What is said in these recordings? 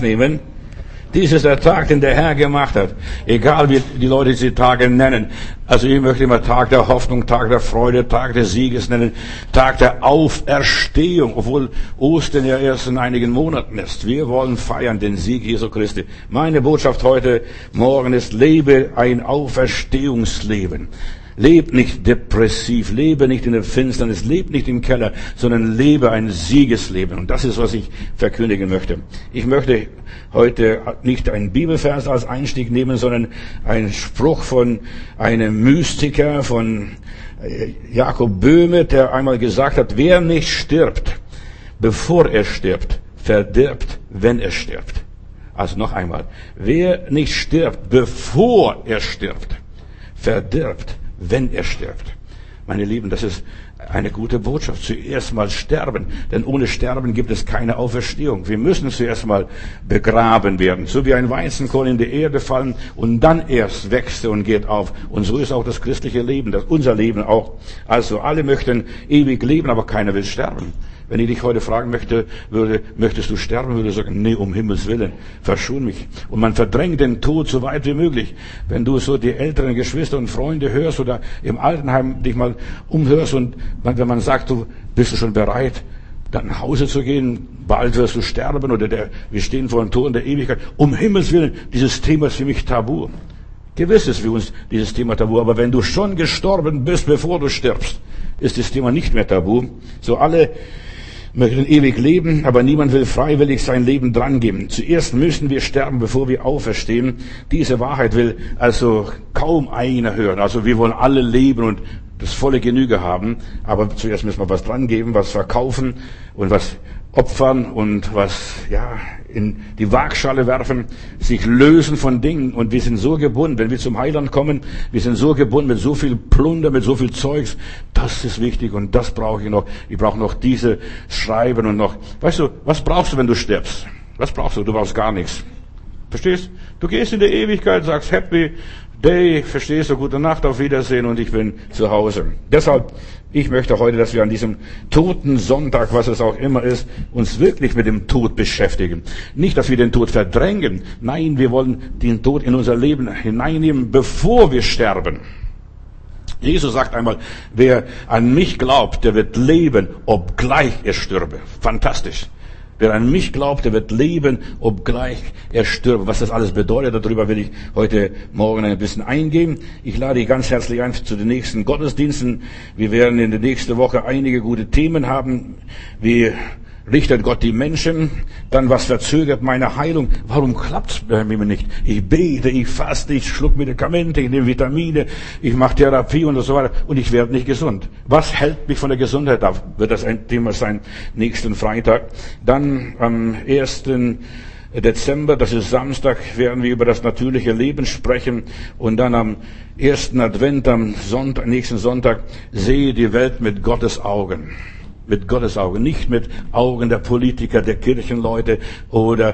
ernst nehmen. Dies ist der Tag, den der Herr gemacht hat. Egal wie die Leute diese Tage nennen. Also ich möchte immer Tag der Hoffnung, Tag der Freude, Tag des Sieges nennen, Tag der Auferstehung, obwohl Ostern ja erst in einigen Monaten ist. Wir wollen feiern den Sieg Jesu Christi. Meine Botschaft heute Morgen ist, lebe ein Auferstehungsleben. Leb nicht depressiv, lebe nicht in der Finsternis, lebe nicht im Keller, sondern lebe ein Siegesleben. Und das ist, was ich verkündigen möchte. Ich möchte heute nicht einen Bibelvers als Einstieg nehmen, sondern einen Spruch von einem Mystiker, von Jakob Böhme, der einmal gesagt hat, wer nicht stirbt, bevor er stirbt, verdirbt, wenn er stirbt. Also noch einmal, wer nicht stirbt, bevor er stirbt, verdirbt, wenn er stirbt. Meine Lieben, das ist eine gute Botschaft. Zuerst mal sterben, denn ohne Sterben gibt es keine Auferstehung. Wir müssen zuerst mal begraben werden, so wie ein Weizenkorn in die Erde fallen und dann erst wächst er und geht auf. Und so ist auch das christliche Leben, unser Leben auch. Also alle möchten ewig leben, aber keiner will sterben. Wenn ich dich heute fragen möchtest du sterben, würde ich sagen, nee, um Himmels Willen, verschon mich. Und man verdrängt den Tod so weit wie möglich. Wenn du so die älteren Geschwister und Freunde hörst oder im Altenheim dich mal umhörst und wenn man sagt, bist du schon bereit, dann nach Hause zu gehen, bald wirst du sterben oder wir stehen vor den Toren der Ewigkeit. Um Himmels Willen, dieses Thema ist für mich tabu. Gewiss ist für uns dieses Thema tabu, aber wenn du schon gestorben bist, bevor du stirbst, ist das Thema nicht mehr tabu. So alle möchten ewig leben, aber niemand will freiwillig sein Leben drangeben. Zuerst müssen wir sterben, bevor wir auferstehen. Diese Wahrheit will also kaum einer hören. Also wir wollen alle leben und das volle Genüge haben, aber zuerst müssen wir was drangeben, was verkaufen und was opfern und was in die Waagschale werfen, sich lösen von Dingen. Und wir sind so gebunden, wenn wir zum Heiland kommen, wir sind so gebunden mit so viel Plunder, mit so viel Zeugs. Das ist wichtig und das brauche ich noch. Ich brauche noch diese Schreiben und noch. Weißt du, was brauchst du, wenn du stirbst? Was brauchst du? Du brauchst gar nichts. Verstehst? Du gehst in die Ewigkeit, sagst Happy Day, verstehst du, gute Nacht, auf Wiedersehen und ich bin zu Hause. Deshalb, ich möchte heute, dass wir an diesem toten Sonntag, was es auch immer ist, uns wirklich mit dem Tod beschäftigen. Nicht, dass wir den Tod verdrängen. Nein, wir wollen den Tod in unser Leben hineinnehmen, bevor wir sterben. Jesus sagt einmal, wer an mich glaubt, der wird leben, obgleich er stürbe. Fantastisch. Wer an mich glaubt, der wird leben, obgleich er stirbt. Was das alles bedeutet, darüber will ich heute Morgen ein bisschen eingehen. Ich lade dich ganz herzlich ein zu den nächsten Gottesdiensten. Wir werden in der nächsten Woche einige gute Themen haben. Wie richtet Gott die Menschen? Dann, was verzögert meine Heilung? Warum klappt's bei mir nicht? Ich bete, ich faste, ich schluck Medikamente, ich nehme Vitamine, ich mache Therapie und so weiter und ich werde nicht gesund. Was hält mich von der Gesundheit ab? Wird das ein Thema sein nächsten Freitag. Dann am 1. Dezember, das ist Samstag, werden wir über das natürliche Leben sprechen und dann am 1. Advent, am Sonntag, nächsten Sonntag, sehe die Welt mit Gottes Augen. Mit Gottes Augen, nicht mit Augen der Politiker, der Kirchenleute oder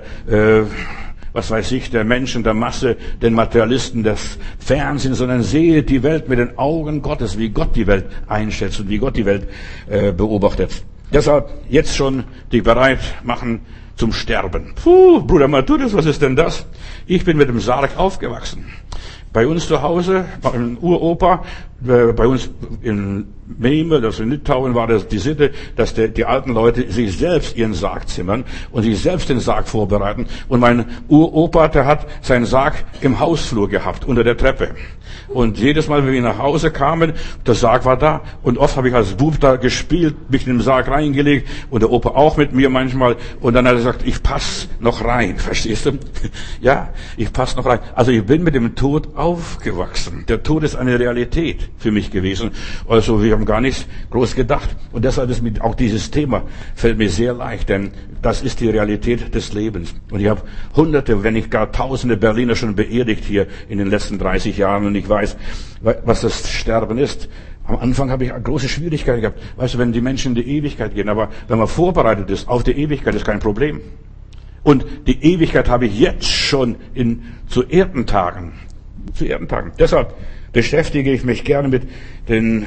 was weiß ich, der Menschen, der Masse, den Materialisten des Fernsehens, sondern sehe die Welt mit den Augen Gottes, wie Gott die Welt einschätzt und wie Gott die Welt beobachtet. Deshalb jetzt schon dich bereit machen zum Sterben. Bruder Matthäus, was ist denn das? Ich bin mit dem Sarg aufgewachsen. Bei uns zu Hause, beim Uropa, bei uns in Memel, also in Litauen, war das die Sitte, dass die alten Leute sich selbst ihren Sarg zimmern und sich selbst den Sarg vorbereiten. Und mein Uropa, der hat seinen Sarg im Hausflur gehabt, unter der Treppe. Und jedes Mal, wenn wir nach Hause kamen, der Sarg war da. Und oft habe ich als Bub da gespielt, mich in den Sarg reingelegt und der Opa auch mit mir manchmal. Und dann hat er gesagt, ich pass noch rein, verstehst du? Ja, ich pass noch rein. Also ich bin mit dem Tod aufgewachsen. Der Tod ist eine Realität für mich gewesen. Also wir haben gar nicht groß gedacht. Und deshalb ist mir auch dieses Thema, fällt mir sehr leicht, denn das ist die Realität des Lebens. Und ich habe Hunderte, wenn nicht gar Tausende Berliner schon beerdigt hier in den letzten 30 Jahren und ich weiß, was das Sterben ist. Am Anfang habe ich große Schwierigkeiten gehabt. Weißt du, wenn die Menschen in die Ewigkeit gehen, aber wenn man vorbereitet ist auf die Ewigkeit, ist kein Problem. Und die Ewigkeit habe ich jetzt schon zu Erdentagen. Zu Erdentagen. Deshalb beschäftige ich mich gerne mit dem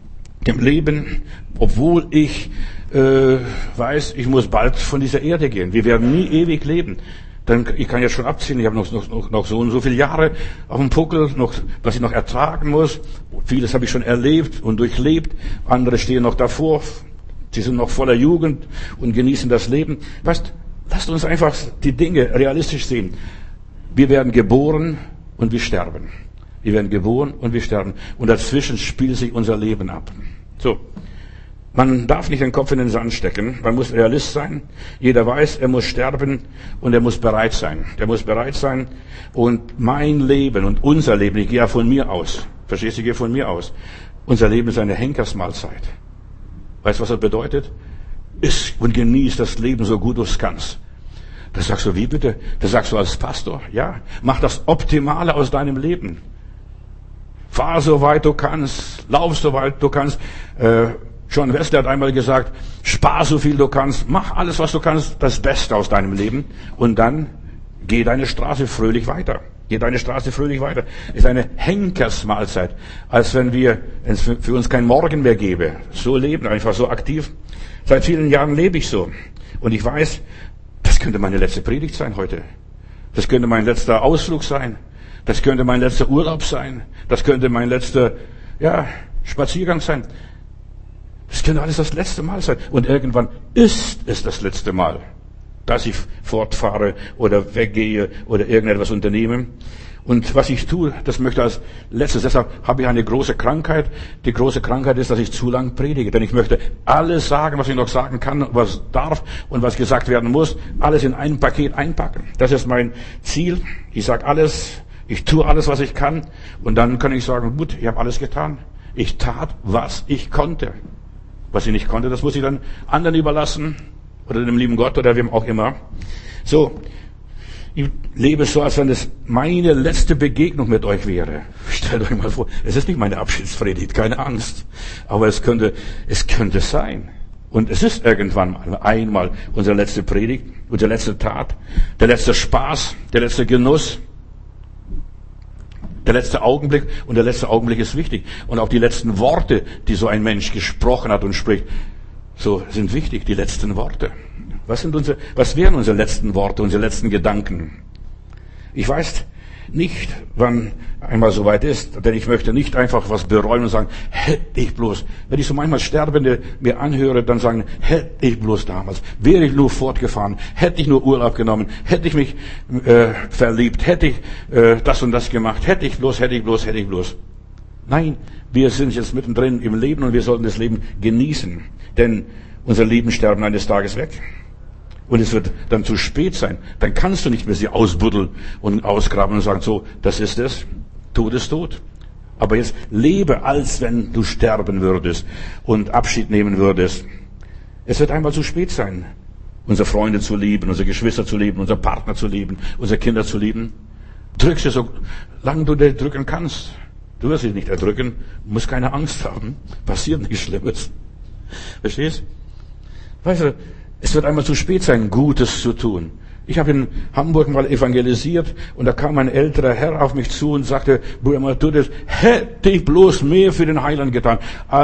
Leben, obwohl ich weiß, ich muss bald von dieser Erde gehen. Wir werden nie ewig leben. Dann, ich kann jetzt schon abziehen, ich habe noch so und so viele Jahre auf dem Puckel, was ich noch ertragen muss. Vieles habe ich schon erlebt und durchlebt. Andere stehen noch davor. Sie sind noch voller Jugend und genießen das Leben. Weißt, lasst uns einfach die Dinge realistisch sehen. Wir werden geboren und wir sterben. Wir werden geboren und wir sterben. Und dazwischen spielt sich unser Leben ab. So. Man darf nicht den Kopf in den Sand stecken. Man muss Realist sein. Jeder weiß, er muss sterben und er muss bereit sein. Er muss bereit sein. Und mein Leben und unser Leben, ich gehe ja von mir aus. Verstehst du, ich gehe von mir aus. Unser Leben ist eine Henkersmahlzeit. Weißt du, was das bedeutet? Iss und genieß das Leben so gut du es kannst. Das sagst du, wie bitte? Das sagst du als Pastor. Ja, mach das Optimale aus deinem Leben. Fahr so weit du kannst, lauf so weit du kannst. John Wesley hat einmal gesagt, spar so viel du kannst, mach alles, was du kannst, das Beste aus deinem Leben und dann geh deine Straße fröhlich weiter. Geh deine Straße fröhlich weiter. Es ist eine Henkersmahlzeit, als wenn es für uns kein Morgen mehr gäbe. So leben, einfach so aktiv. Seit vielen Jahren lebe ich so. Und ich weiß, das könnte meine letzte Predigt sein heute. Das könnte mein letzter Ausflug sein. Das könnte mein letzter Urlaub sein. Das könnte mein letzter, Spaziergang sein. Das könnte alles das letzte Mal sein. Und irgendwann ist es das letzte Mal, dass ich fortfahre oder weggehe oder irgendetwas unternehme. Und was ich tue, das möchte als letztes. Deshalb habe ich eine große Krankheit. Die große Krankheit ist, dass ich zu lang predige. Denn ich möchte alles sagen, was ich noch sagen kann, was darf und was gesagt werden muss, alles in ein Paket einpacken. Das ist mein Ziel. Ich sage alles, ich tue alles, was ich kann. Und dann kann ich sagen, gut, ich habe alles getan. Ich tat, was ich konnte. Was ich nicht konnte, das muss ich dann anderen überlassen oder dem lieben Gott oder wem auch immer. So, ich lebe so, als wenn es meine letzte Begegnung mit euch wäre. Stellt euch mal vor, es ist nicht meine Abschiedspredigt, keine Angst. Aber es könnte sein. Und es ist irgendwann einmal unsere letzte Predigt, unsere letzte Tat, der letzte Spaß, der letzte Genuss. Der letzte Augenblick, und der letzte Augenblick ist wichtig. Und auch die letzten Worte, die so ein Mensch gesprochen hat und spricht, so sind wichtig, die letzten Worte. Was wären unsere letzten Worte, unsere letzten Gedanken? Ich weiß nicht, wann einmal soweit ist, denn ich möchte nicht einfach was bereuen und sagen, hätte ich bloß. Wenn ich so manchmal Sterbende mir anhöre, dann sagen, hätte ich bloß damals, wäre ich nur fortgefahren, hätte ich nur Urlaub genommen, hätte ich mich verliebt, hätte ich das und das gemacht, hätte ich bloß. Nein, wir sind jetzt mittendrin im Leben und wir sollten das Leben genießen, denn unser Leben sterben eines Tages weg. Und es wird dann zu spät sein. Dann kannst du nicht mehr sie ausbuddeln und ausgraben und sagen, so, das ist es. Tod ist tot. Aber jetzt lebe, als wenn du sterben würdest und Abschied nehmen würdest. Es wird einmal zu spät sein, unsere Freunde zu lieben, unsere Geschwister zu lieben, unsere Partner zu lieben, unsere Kinder zu lieben. Drück sie so lange du dir drücken kannst. Du wirst sie nicht erdrücken, musst keine Angst haben. Passiert nichts Schlimmes. Verstehst? Weißt du, es wird einmal zu spät sein, Gutes zu tun. Ich habe in Hamburg mal evangelisiert und da kam ein älterer Herr auf mich zu und sagte, Bruder Matthäus, hätte ich bloß mehr für den Heiland getan.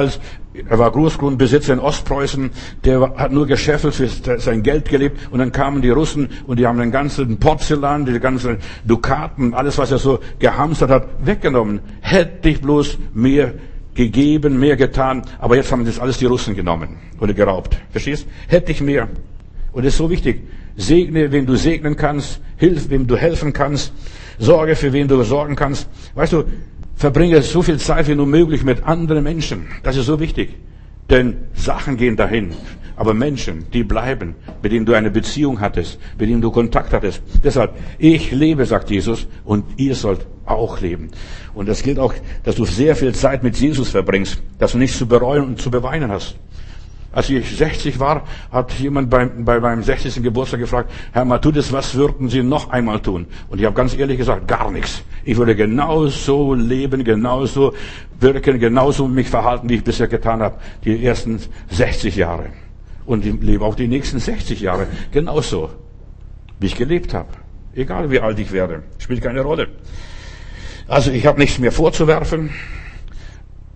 Er war Großgrundbesitzer in Ostpreußen, der hat nur geschäffelt, für sein Geld gelebt und dann kamen die Russen und die haben den ganzen Porzellan, die ganzen Dukaten, alles was er so gehamstert hat, weggenommen. Hätte ich bloß mehr gegeben, mehr getan, aber jetzt haben das alles die Russen genommen oder geraubt. Verstehst? Hätte ich mehr. Und es ist so wichtig. Segne, wen du segnen kannst, hilf, wem du helfen kannst, sorge, für wen du sorgen kannst. Weißt du, verbringe so viel Zeit wie nur möglich mit anderen Menschen. Das ist so wichtig. Denn Sachen gehen dahin. Aber Menschen, die bleiben, mit denen du eine Beziehung hattest, mit denen du Kontakt hattest. Deshalb, ich lebe, sagt Jesus, und ihr sollt auch leben. Und das gilt auch, dass du sehr viel Zeit mit Jesus verbringst, dass du nichts zu bereuen und zu beweinen hast. Als ich 60 war, hat jemand bei meinem 60. Geburtstag gefragt, Herr Matthäus, was würden Sie noch einmal tun? Und ich habe ganz ehrlich gesagt, gar nichts. Ich würde genauso leben, genauso wirken, genauso mich verhalten, wie ich bisher getan habe, die ersten 60 Jahre. Und ich lebe auch die nächsten 60 Jahre genauso, wie ich gelebt habe. Egal wie alt ich werde, spielt keine Rolle. Also ich habe nichts mehr vorzuwerfen.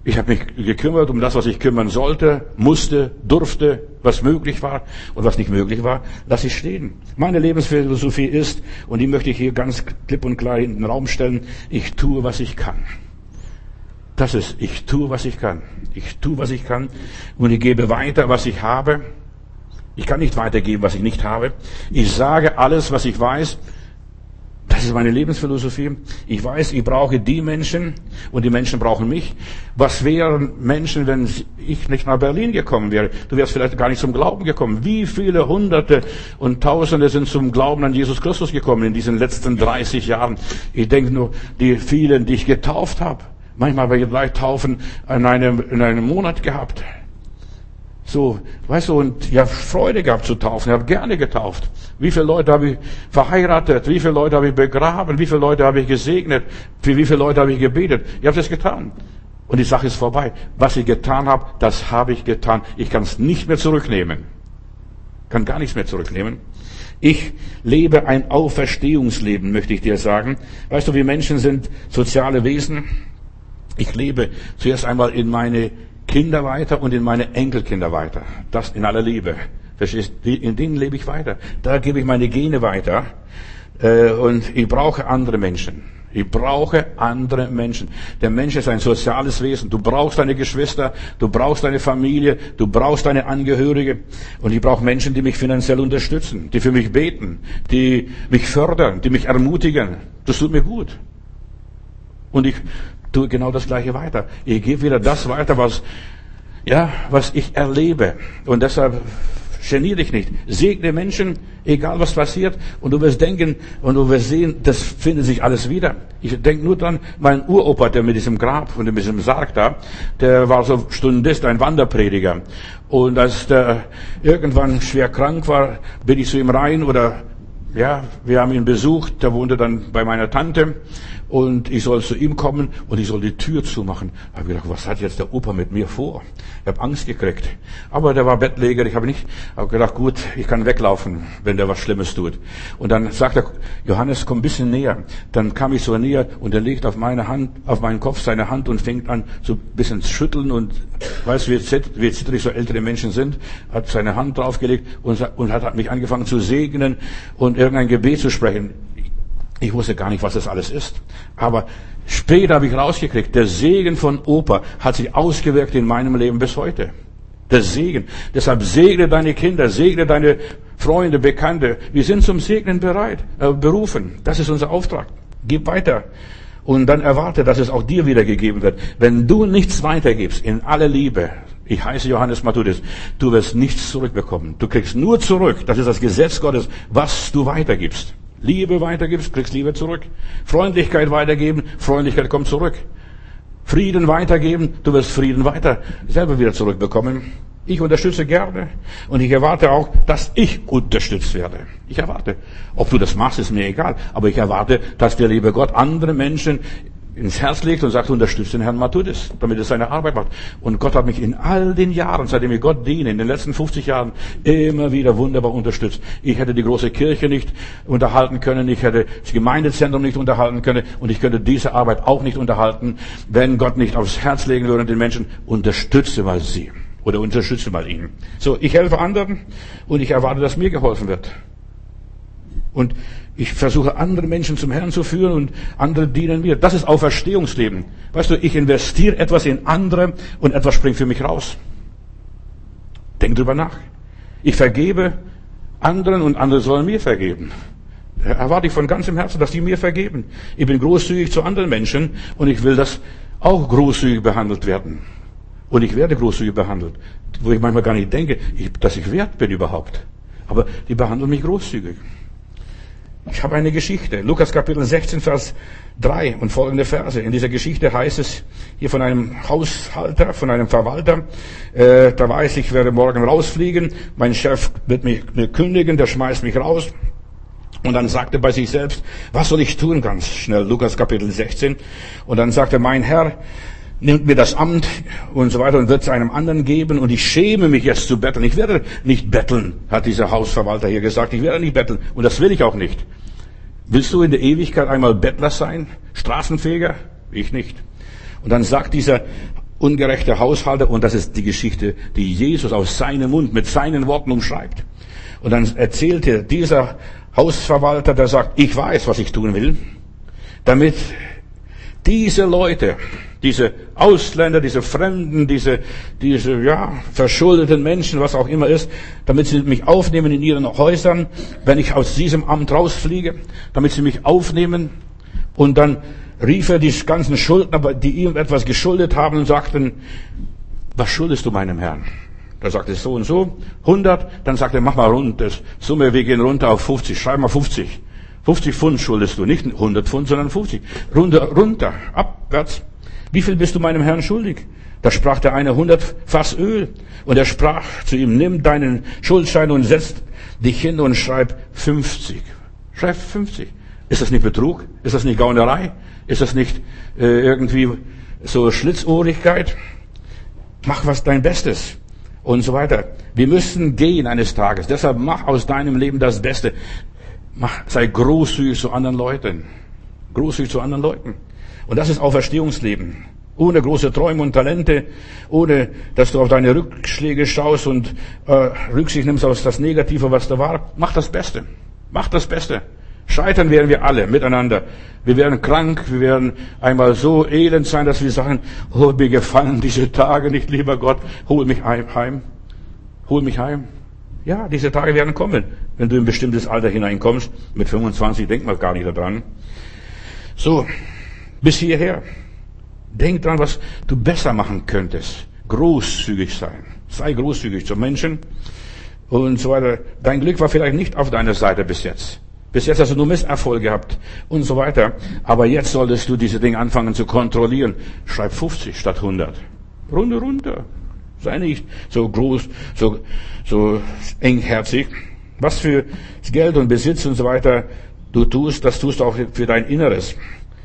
Ich habe mich gekümmert um das, was ich kümmern sollte, musste, durfte, was möglich war und was nicht möglich war, lasse ich stehen. Meine Lebensphilosophie ist, und die möchte ich hier ganz klipp und klar in den Raum stellen, ich tue, was ich kann. Das ist, ich tue, was ich kann. Ich tue, was ich kann und ich gebe weiter, was ich habe. Ich kann nicht weitergeben, was ich nicht habe. Ich sage alles, was ich weiß. Das ist meine Lebensphilosophie. Ich weiß, ich brauche die Menschen und die Menschen brauchen mich. Was wären Menschen, wenn ich nicht nach Berlin gekommen wäre? Du wärst vielleicht gar nicht zum Glauben gekommen. Wie viele Hunderte und Tausende sind zum Glauben an Jesus Christus gekommen in diesen letzten 30 Jahren? Ich denke nur, die vielen, die ich getauft habe. Manchmal habe ich 3 Taufen in einem Monat gehabt. So, weißt du, und ich habe Freude gehabt zu taufen, ich habe gerne getauft. Wie viele Leute habe ich verheiratet, wie viele Leute habe ich begraben, wie viele Leute habe ich gesegnet, für wie viele Leute habe ich gebetet. Ich habe das getan. Und die Sache ist vorbei. Was ich getan habe, das habe ich getan. Ich kann es nicht mehr zurücknehmen. Kann gar nichts mehr zurücknehmen. Ich lebe ein Auferstehungsleben, möchte ich dir sagen. Weißt du, wir Menschen sind soziale Wesen. Ich lebe zuerst einmal in meine Kinder weiter und in meine Enkelkinder weiter. Das in aller Liebe. Verstehst du? In denen lebe ich weiter. Da gebe ich meine Gene weiter. Und ich brauche andere Menschen. Ich brauche andere Menschen. Der Mensch ist ein soziales Wesen. Du brauchst deine Geschwister, du brauchst deine Familie, du brauchst deine Angehörige. Und ich brauche Menschen, die mich finanziell unterstützen, die für mich beten, die mich fördern, die mich ermutigen. Das tut mir gut. Und ich tue genau das Gleiche weiter. Ich gebe wieder das weiter, was ich erlebe. Und deshalb genier dich nicht. Segne Menschen, egal was passiert. Und du wirst denken und du wirst sehen, das findet sich alles wieder. Ich denke nur dran, mein Uropa, der mit diesem Grab und mit diesem Sarg da, der war so Stundist, ein Wanderprediger. Und als der irgendwann schwer krank war, bin ich zu ihm rein wir haben ihn besucht, der wohnte dann bei meiner Tante und ich soll zu ihm kommen und ich soll die Tür zumachen. Da habe ich gedacht, was hat jetzt der Opa mit mir vor? Ich habe Angst gekriegt. Aber der war Bettläger, ich habe gedacht, gut, ich kann weglaufen, wenn der was Schlimmes tut. Und dann sagt er, Johannes, komm ein bisschen näher. Dann kam ich so näher und er legt auf meinen Kopf seine Hand und fängt an, so ein bisschen zu schütteln und weißt du, wie zittrig so ältere Menschen sind, hat seine Hand draufgelegt und hat mich angefangen zu segnen und irgendein Gebet zu sprechen. Ich wusste gar nicht, was das alles ist. Aber später habe ich rausgekriegt, der Segen von Opa hat sich ausgewirkt in meinem Leben bis heute. Der Segen. Deshalb segne deine Kinder, segne deine Freunde, Bekannte. Wir sind zum Segnen berufen. Das ist unser Auftrag. Gib weiter. Und dann erwarte, dass es auch dir wiedergegeben wird. Wenn du nichts weitergibst, in aller Liebe, ich heiße Johannes Matthudis, du wirst nichts zurückbekommen. Du kriegst nur zurück, das ist das Gesetz Gottes, was du weitergibst. Liebe weitergibst, kriegst Liebe zurück. Freundlichkeit weitergeben, Freundlichkeit kommt zurück. Frieden weitergeben, du wirst Frieden selber wieder zurückbekommen. Ich unterstütze gerne und ich erwarte auch, dass ich unterstützt werde. Ich erwarte. Ob du das machst, ist mir egal. Aber ich erwarte, dass der liebe Gott andere Menschen ins Herz legt und sagt, unterstützt den Herrn Matthudis, damit er seine Arbeit macht. Und Gott hat mich in all den Jahren, seitdem ich Gott diene, in den letzten 50 Jahren, immer wieder wunderbar unterstützt. Ich hätte die große Kirche nicht unterhalten können, ich hätte das Gemeindezentrum nicht unterhalten können und ich könnte diese Arbeit auch nicht unterhalten, wenn Gott nicht aufs Herz legen würde den Menschen, unterstütze mal sie. Oder unterstütze mal ihn. So, ich helfe anderen und ich erwarte, dass mir geholfen wird. Und ich versuche, andere Menschen zum Herrn zu führen und andere dienen mir. Das ist Auferstehungsleben. Weißt du, ich investiere etwas in andere und etwas springt für mich raus. Denk drüber nach. Ich vergebe anderen und andere sollen mir vergeben. Erwarte ich von ganzem Herzen, dass die mir vergeben. Ich bin großzügig zu anderen Menschen und ich will, dass auch großzügig behandelt werden. Und ich werde großzügig behandelt, wo ich manchmal gar nicht denke, dass ich wert bin überhaupt. Aber die behandeln mich großzügig. Ich habe eine Geschichte. Lukas Kapitel 16, Vers 3 und folgende Verse. In dieser Geschichte heißt es hier von einem Haushalter, von einem Verwalter, da weiß ich werde morgen rausfliegen, mein Chef wird mich kündigen, der schmeißt mich raus. Und dann sagt er bei sich selbst, was soll ich tun? Ganz schnell, Lukas Kapitel 16. Und dann sagt er, mein Herr nimmt mir das Amt und so weiter und wird es einem anderen geben und ich schäme mich jetzt zu betteln. Ich werde nicht betteln, hat dieser Hausverwalter hier gesagt. Ich werde nicht betteln und das will ich auch nicht. Willst du in der Ewigkeit einmal Bettler sein? Straßenfeger? Ich nicht. Und dann sagt dieser ungerechter Haushalter. Und das ist die Geschichte, die Jesus aus seinem Mund mit seinen Worten umschreibt. Und dann erzählte dieser Hausverwalter, der sagt, ich weiß, was ich tun will, damit diese Leute, diese Ausländer, diese Fremden, diese verschuldeten Menschen, was auch immer ist, damit sie mich aufnehmen in ihren Häusern, wenn ich aus diesem Amt rausfliege, damit sie mich aufnehmen. Und dann rief er die ganzen Schuldner, die ihm etwas geschuldet haben, und sagten, was schuldest du meinem Herrn? Da sagte er so und so, 100, dann sagte er, mach mal rund, das Summe, wir gehen runter auf 50, schreib mal 50. 50 Pfund schuldest du, nicht 100 Pfund, sondern 50. Runter, abwärts. Wie viel bist du meinem Herrn schuldig? Da sprach der eine 100 Fass Öl. Und er sprach zu ihm, nimm deinen Schuldschein und setz dich hin und schreib 50. Schreib 50. Ist das nicht Betrug? Ist das nicht Gaunerei? Ist das nicht irgendwie so Schlitzohrigkeit? Mach was dein Bestes. Und so weiter. Wir müssen gehen eines Tages. Deshalb mach aus deinem Leben das Beste. Sei großzügig zu anderen Leuten. Großzügig zu anderen Leuten. Und das ist Auferstehungsleben. Ohne große Träume und Talente, ohne, dass du auf deine Rückschläge schaust und Rücksicht nimmst auf das Negative, was da war. Mach das Beste. Mach das Beste. Scheitern werden wir alle miteinander. Wir werden krank, wir werden einmal so elend sein, dass wir sagen, oh, mir gefallen diese Tage nicht, lieber Gott, hol mich heim. Hol mich heim. Ja, diese Tage werden kommen, wenn du in ein bestimmtes Alter hineinkommst. Mit 25 denkt man gar nicht daran. So, bis hierher. Denk dran, was du besser machen könntest. Großzügig sein. Sei großzügig zu Menschen und so weiter. Dein Glück war vielleicht nicht auf deiner Seite bis jetzt. Bis jetzt hast du nur Misserfolg gehabt und so weiter. Aber jetzt solltest du diese Dinge anfangen zu kontrollieren. Schreib 50 statt 100. Runter. Sei nicht so groß, so engherzig. Was für Geld und Besitz und so weiter du tust, das tust du auch für dein Inneres.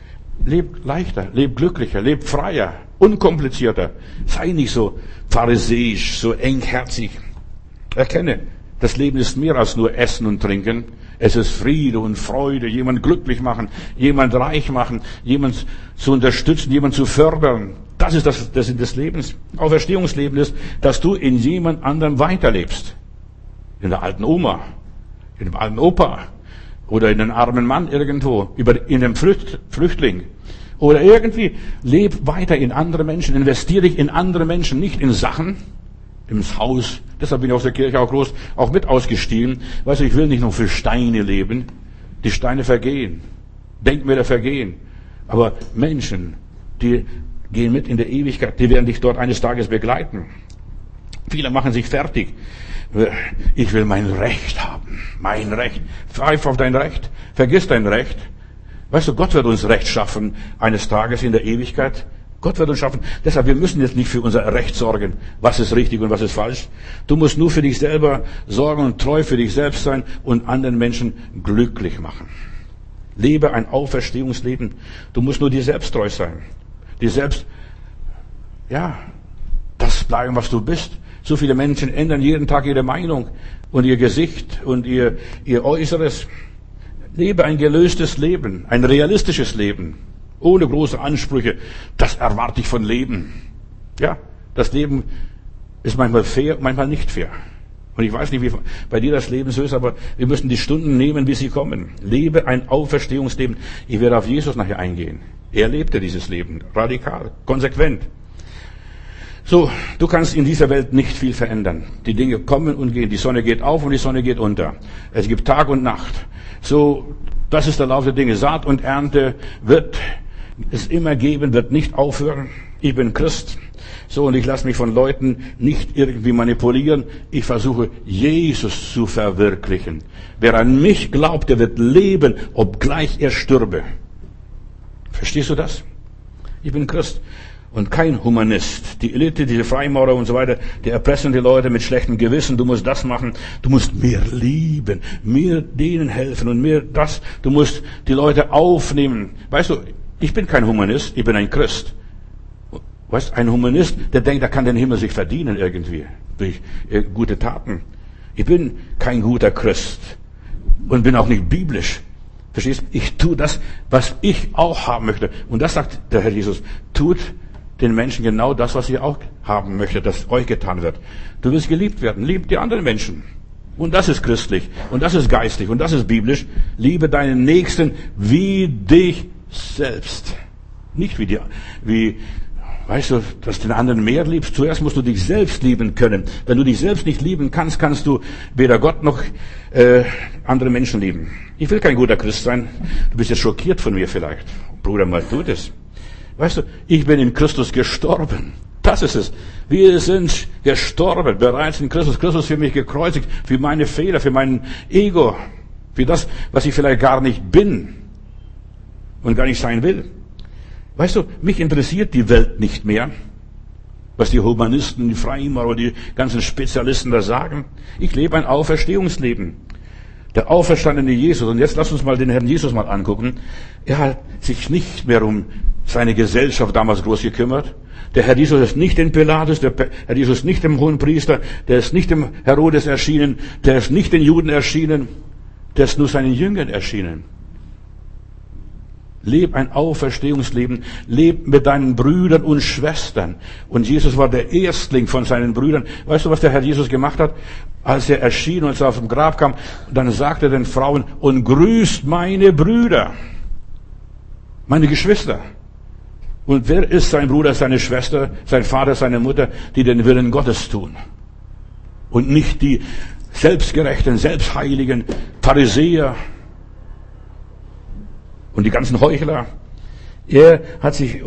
Leb leichter, leb glücklicher, leb freier, unkomplizierter. Sei nicht so pharisäisch, so engherzig. Erkenne, das Leben ist mehr als nur Essen und Trinken. Es ist Friede und Freude, jemand glücklich machen, jemand reich machen, jemand zu unterstützen, jemand zu fördern. Das ist das Sinn des Lebens. Auferstehungsleben ist, dass du in jemand anderem weiterlebst. In der alten Oma, in dem alten Opa oder in den armen Mann irgendwo, in dem Flüchtling. Oder irgendwie, leb weiter in andere Menschen, investiere dich in andere Menschen, nicht in Sachen, ins Haus. Deshalb bin ich aus der Kirche auch mit ausgestiegen. Weißt du, ich will nicht nur für Steine leben. Die Steine vergehen. Denkmäler vergehen. Aber Menschen, die gehen mit in der Ewigkeit, die werden dich dort eines Tages begleiten. Viele machen sich fertig. Ich will mein Recht haben. Mein Recht. Pfeif auf dein Recht. Vergiss dein Recht. Weißt du, Gott wird uns Recht schaffen eines Tages in der Ewigkeit. Gott wird uns schaffen. Deshalb, wir müssen jetzt nicht für unser Recht sorgen. Was ist richtig und was ist falsch? Du musst nur für dich selber sorgen und treu für dich selbst sein und anderen Menschen glücklich machen. Lebe ein Auferstehungsleben. Du musst nur dir selbst treu sein. Dir selbst, das bleiben, was du bist. So viele Menschen ändern jeden Tag ihre Meinung und ihr Gesicht und ihr Äußeres. Lebe ein gelöstes Leben, ein realistisches Leben. Ohne große Ansprüche. Das erwarte ich von Leben. Ja, das Leben ist manchmal fair, manchmal nicht fair. Und ich weiß nicht, wie bei dir das Leben so ist, aber wir müssen die Stunden nehmen, wie sie kommen. Lebe ein Auferstehungsleben. Ich werde auf Jesus nachher eingehen. Er lebte dieses Leben. Radikal, konsequent. So, du kannst in dieser Welt nicht viel verändern. Die Dinge kommen und gehen. Die Sonne geht auf und die Sonne geht unter. Es gibt Tag und Nacht. So, das ist der Lauf der Dinge. Saat und Ernte wird es immer geben, wird nicht aufhören. Ich bin Christ. So, und ich lasse mich von Leuten nicht irgendwie manipulieren. Ich versuche, Jesus zu verwirklichen. Wer an mich glaubt, der wird leben, obgleich er stürbe. Verstehst du das? Ich bin Christ und kein Humanist. Die Elite, diese Freimaurer und so weiter, die erpressen die Leute mit schlechtem Gewissen. Du musst das machen. Du musst mehr lieben, mehr denen helfen und mehr das. Du musst die Leute aufnehmen. Weißt du, ich bin kein Humanist, ich bin ein Christ. Weißt, ein Humanist, der denkt, er kann den Himmel sich verdienen irgendwie durch gute Taten. Ich bin kein guter Christ und bin auch nicht biblisch. Verstehst? Ich tue das, was ich auch haben möchte. Und das sagt der Herr Jesus. Tut den Menschen genau das, was ihr auch haben möchtet, dass euch getan wird. Du willst geliebt werden. Lieb die anderen Menschen. Und das ist christlich. Und das ist geistlich. Und das ist biblisch. Liebe deinen Nächsten wie dich selbst. Nicht weißt du, dass du den anderen mehr liebst. Zuerst musst du dich selbst lieben können. Wenn du dich selbst nicht lieben kannst, kannst du weder Gott noch andere Menschen lieben. Ich will kein guter Christ sein. Du bist jetzt schockiert von mir vielleicht. Bruder, mal tu das. Weißt du, ich bin in Christus gestorben. Das ist es. Wir sind gestorben, bereits in Christus. Christus für mich gekreuzigt, für meine Fehler, für mein Ego, für das, was ich vielleicht gar nicht bin und gar nicht sein will. Weißt du, mich interessiert die Welt nicht mehr, was die Humanisten, die Freimaurer, die ganzen Spezialisten da sagen. Ich lebe ein Auferstehungsleben. Der auferstandene Jesus. Und jetzt lass uns mal den Herrn Jesus mal angucken. Er hat sich nicht mehr um seine Gesellschaft damals groß gekümmert. Der Herr Jesus ist nicht dem Pilatus, der Herr Jesus ist nicht dem Hohenpriester, der ist nicht dem Herodes erschienen, der ist nicht den Juden erschienen, der ist nur seinen Jüngern erschienen. Leb ein Auferstehungsleben, leb mit deinen Brüdern und Schwestern. Und Jesus war der Erstling von seinen Brüdern. Weißt du, was der Herr Jesus gemacht hat? Als er erschien und als er auf dem Grab kam, dann sagte er den Frauen, und grüßt meine Brüder, meine Geschwister. Und wer ist sein Bruder, seine Schwester, sein Vater, seine Mutter, die den Willen Gottes tun? Und nicht die selbstgerechten, selbstheiligen Pharisäer und die ganzen Heuchler. Er hat sich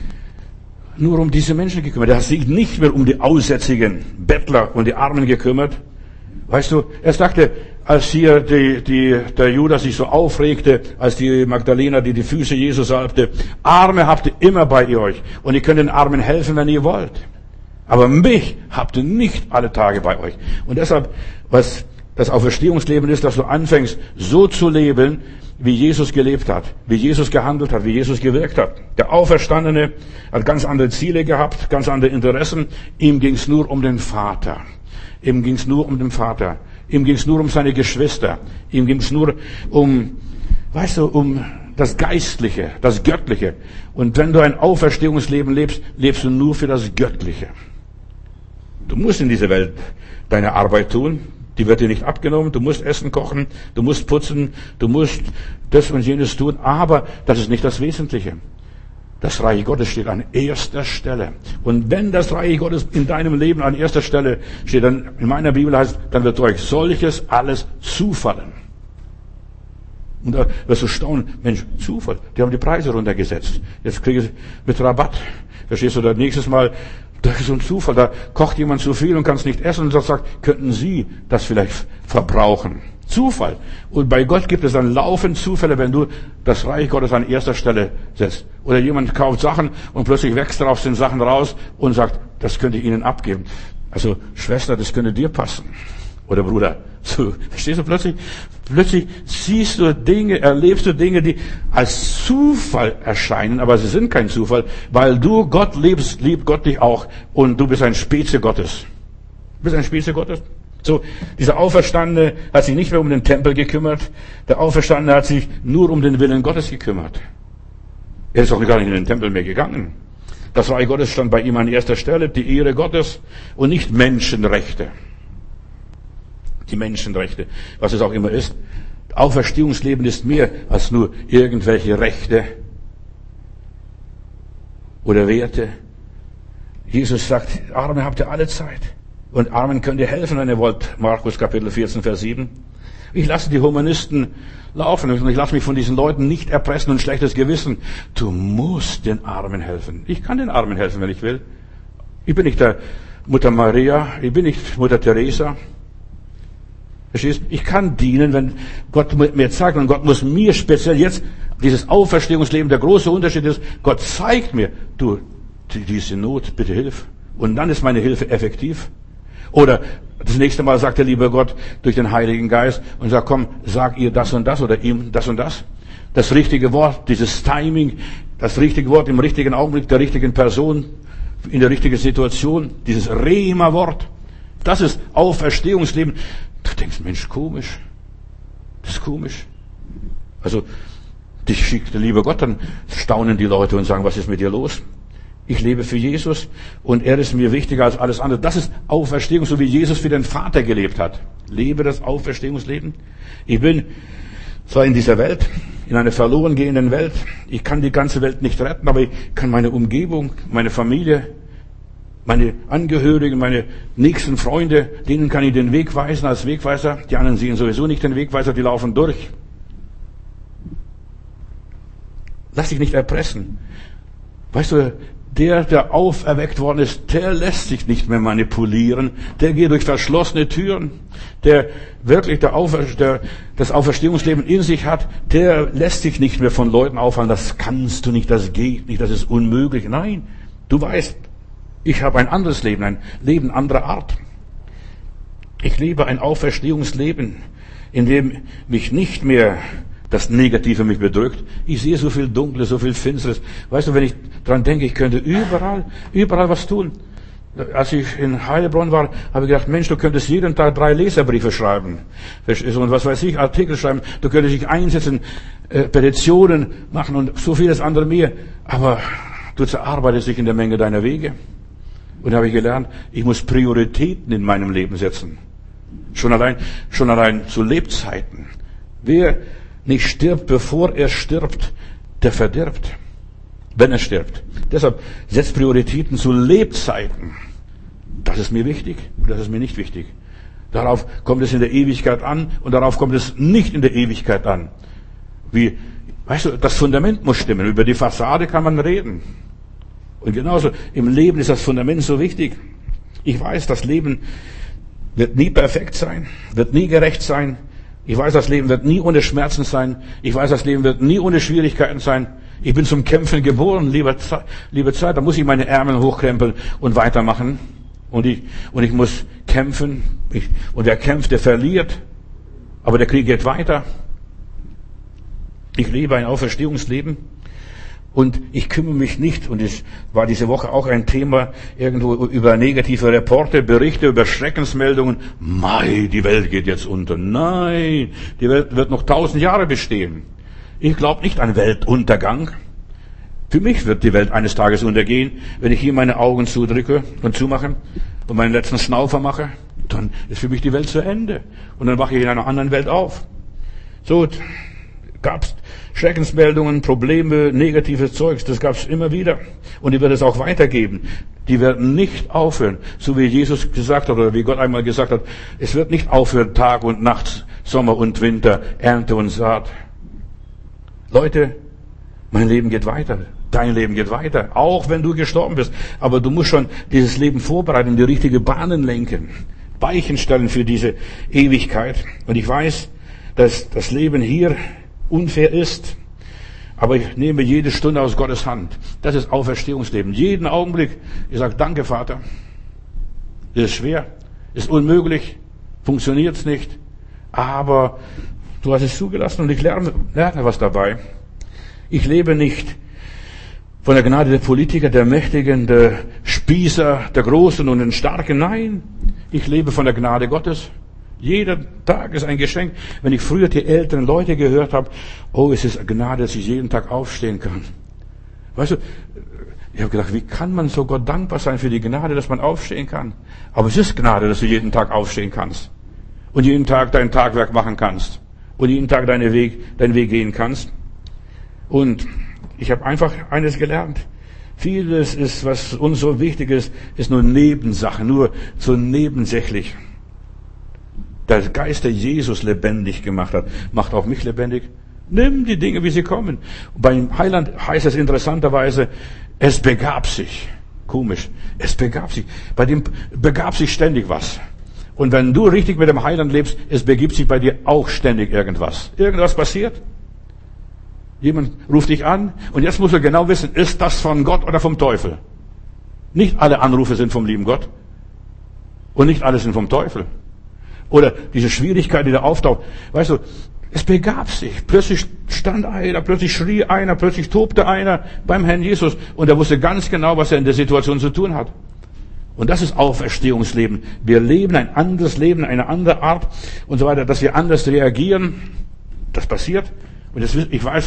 nur um diese Menschen gekümmert. Er hat sich nicht mehr um die aussätzigen Bettler und die Armen gekümmert. Weißt du, er sagte, als hier der Judas sich so aufregte, als die Magdalena, die Füße Jesus salbte, Arme habt ihr immer bei euch und ihr könnt den Armen helfen, wenn ihr wollt. Aber mich habt ihr nicht alle Tage bei euch. Und deshalb, was das Auferstehungsleben ist, dass du anfängst, so zu leben, wie Jesus gelebt hat, wie Jesus gehandelt hat, wie Jesus gewirkt hat. Der Auferstandene hat ganz andere Ziele gehabt, ganz andere Interessen. Ihm ging es nur um den Vater. Ihm ging es nur um den Vater. Ihm ging es nur um seine Geschwister. Ihm ging es nur um das Geistliche, das Göttliche. Und wenn du ein Auferstehungsleben lebst, lebst du nur für das Göttliche. Du musst in dieser Welt deine Arbeit tun. Die wird dir nicht abgenommen. Du musst essen, kochen, du musst putzen, du musst das und jenes tun. Aber das ist nicht das Wesentliche. Das Reich Gottes steht an erster Stelle. Und wenn das Reich Gottes in deinem Leben an erster Stelle steht, dann in meiner Bibel heißt, dann wird euch solches alles zufallen. Und da wirst du staunen, Mensch, Zufall, die haben die Preise runtergesetzt. Jetzt kriege ich mit Rabatt. Verstehst du, das nächstes Mal, das ist so ein Zufall, da kocht jemand zu viel und kann es nicht essen und sagt, könnten Sie das vielleicht verbrauchen? Zufall. Und bei Gott gibt es dann laufend Zufälle, wenn du das Reich Gottes an erster Stelle setzt. Oder jemand kauft Sachen und plötzlich wächst daraus den Sachen raus und sagt, das könnte ich Ihnen abgeben. Also, Schwester, das könnte dir passen. Oder Bruder. So, verstehst du, plötzlich siehst du Dinge, erlebst du Dinge, die als Zufall erscheinen, aber sie sind kein Zufall, weil du Gott liebst, liebt Gott dich auch und du bist ein Spezi Gottes. Du bist ein Spezi Gottes. So, dieser Auferstandene hat sich nicht mehr um den Tempel gekümmert. Der Auferstandene hat sich nur um den Willen Gottes gekümmert. Er ist auch gar nicht in den Tempel mehr gegangen. Das Reich Gottes stand bei ihm an erster Stelle, die Ehre Gottes und nicht Menschenrechte. Die Menschenrechte, was es auch immer ist. Auferstehungsleben ist mehr als nur irgendwelche Rechte oder Werte. Jesus sagt, Arme habt ihr alle Zeit. Und Armen könnt ihr helfen, wenn ihr wollt. Markus Kapitel 14, Vers 7. Ich lasse die Humanisten laufen und ich lasse mich von diesen Leuten nicht erpressen und schlechtes Gewissen. Du musst den Armen helfen. Ich kann den Armen helfen, wenn ich will. Ich bin nicht der Mutter Maria, ich bin nicht Mutter Teresa. Verstehst? Ich kann dienen, wenn Gott mir zeigt, und Gott muss mir speziell jetzt dieses Auferstehungsleben, der große Unterschied ist, Gott zeigt mir, du, diese Not, bitte hilf. Und dann ist meine Hilfe effektiv. Oder das nächste Mal sagt der liebe Gott durch den Heiligen Geist und sagt, komm, sag ihr das und das oder ihm das und das. Das richtige Wort, dieses Timing, das richtige Wort im richtigen Augenblick, der richtigen Person, in der richtigen Situation, dieses Rema-Wort. Das ist Auferstehungsleben. Du denkst, Mensch, komisch. Das ist komisch. Also, dich schickt der liebe Gott, dann staunen die Leute und sagen, was ist mit dir los? Ich lebe für Jesus und er ist mir wichtiger als alles andere. Das ist Auferstehung, so wie Jesus für den Vater gelebt hat. Lebe das Auferstehungsleben. Ich bin zwar in dieser Welt, in einer verloren gehenden Welt. Ich kann die ganze Welt nicht retten, aber ich kann meine Umgebung, meine Familie, meine Angehörigen, meine nächsten Freunde, denen kann ich den Weg weisen als Wegweiser. Die anderen sehen sowieso nicht den Wegweiser, die laufen durch. Lass dich nicht erpressen. Weißt du, der auferweckt worden ist, der lässt sich nicht mehr manipulieren. Der geht durch verschlossene Türen. Der wirklich das Auferstehungsleben in sich hat, der lässt sich nicht mehr von Leuten aufhalten. Das kannst du nicht, das geht nicht, das ist unmöglich. Nein, du weißt, ich habe ein anderes Leben, ein Leben anderer Art. Ich lebe ein Auferstehungsleben, in dem mich nicht mehr das Negative mich bedrückt. Ich sehe so viel Dunkles, so viel Finsteres. Weißt du, wenn ich dran denke, ich könnte überall was tun. Als ich in Heilbronn war, habe ich gedacht, Mensch, du könntest jeden Tag 3 Leserbriefe schreiben. Und was weiß ich, Artikel schreiben. Du könntest dich einsetzen, Petitionen machen und so vieles andere mehr. Aber du zerarbeitest dich in der Menge deiner Wege. Und da habe ich gelernt, ich muss Prioritäten in meinem Leben setzen. Schon allein zu Lebzeiten. Wer nicht stirbt, bevor er stirbt, der verdirbt, wenn er stirbt. Deshalb setzt Prioritäten zu Lebzeiten. Das ist mir wichtig und das ist mir nicht wichtig. Darauf kommt es in der Ewigkeit an und darauf kommt es nicht in der Ewigkeit an. Weißt du, das Fundament muss stimmen. Über die Fassade kann man reden. Und genauso im Leben ist das Fundament so wichtig. Ich weiß, das Leben wird nie perfekt sein, wird nie gerecht sein. Ich weiß, das Leben wird nie ohne Schmerzen sein. Ich weiß, das Leben wird nie ohne Schwierigkeiten sein. Ich bin zum Kämpfen geboren, liebe Zeit. Da muss ich meine Ärmel hochkrempeln und weitermachen. Und ich muss kämpfen. Und wer kämpft, der verliert. Aber der Krieg geht weiter. Ich lebe ein Auferstehungsleben. Und ich kümmere mich nicht, und es war diese Woche auch ein Thema, irgendwo über negative Reporte, Berichte über Schreckensmeldungen. Die Welt geht jetzt unter. Nein, die Welt wird noch 1000 Jahre bestehen. Ich glaube nicht an Weltuntergang. Für mich wird die Welt eines Tages untergehen, wenn ich hier meine Augen zudrücke und zumache und meinen letzten Schnaufer mache. Dann ist für mich die Welt zu Ende. Und dann wache ich in einer anderen Welt auf. So gab's Schreckensmeldungen, Probleme, negatives Zeugs, das gab's immer wieder. Und die wird es auch weitergeben. Die werden nicht aufhören. So wie Jesus gesagt hat, oder wie Gott einmal gesagt hat, es wird nicht aufhören, Tag und Nacht, Sommer und Winter, Ernte und Saat. Leute, mein Leben geht weiter. Dein Leben geht weiter. Auch wenn du gestorben bist. Aber du musst schon dieses Leben vorbereiten, die richtige Bahnen lenken. Weichen stellen für diese Ewigkeit. Und ich weiß, dass das Leben hier unfair ist. Aber ich nehme jede Stunde aus Gottes Hand. Das ist Auferstehungsleben. Jeden Augenblick. Ich sage, danke, Vater. Das ist schwer. Ist unmöglich. Funktioniert's nicht. Aber du hast es zugelassen und ich lerne was dabei. Ich lebe nicht von der Gnade der Politiker, der Mächtigen, der Spießer, der Großen und den Starken. Nein. Ich lebe von der Gnade Gottes. Jeder Tag ist ein Geschenk. Wenn ich früher die älteren Leute gehört habe, es ist Gnade, dass ich jeden Tag aufstehen kann. Weißt du, ich habe gedacht, wie kann man so Gott dankbar sein für die Gnade, dass man aufstehen kann? Aber es ist Gnade, dass du jeden Tag aufstehen kannst. Und jeden Tag dein Tagwerk machen kannst. Und jeden Tag deinen Weg gehen kannst. Und ich habe einfach eines gelernt. Vieles ist, was uns so wichtig ist nur Nebensache, nur so nebensächlich. Der Geist, der Jesus lebendig gemacht hat, macht auch mich lebendig. Nimm die Dinge, wie sie kommen. Beim Heiland heißt es interessanterweise, es begab sich. Komisch. Es begab sich. Bei dem begab sich ständig was. Und wenn du richtig mit dem Heiland lebst, es begibt sich bei dir auch ständig irgendwas. Irgendwas passiert. Jemand ruft dich an und jetzt musst du genau wissen, ist das von Gott oder vom Teufel? Nicht alle Anrufe sind vom lieben Gott. Und nicht alle sind vom Teufel. Oder diese Schwierigkeit, die da auftaucht. Weißt du, es begab sich. Plötzlich stand einer, plötzlich schrie einer, plötzlich tobte einer beim Herrn Jesus. Und er wusste ganz genau, was er in der Situation zu tun hat. Und das ist Auferstehungsleben. Wir leben ein anderes Leben, eine andere Art und so weiter, dass wir anders reagieren. Das passiert. Und ich weiß,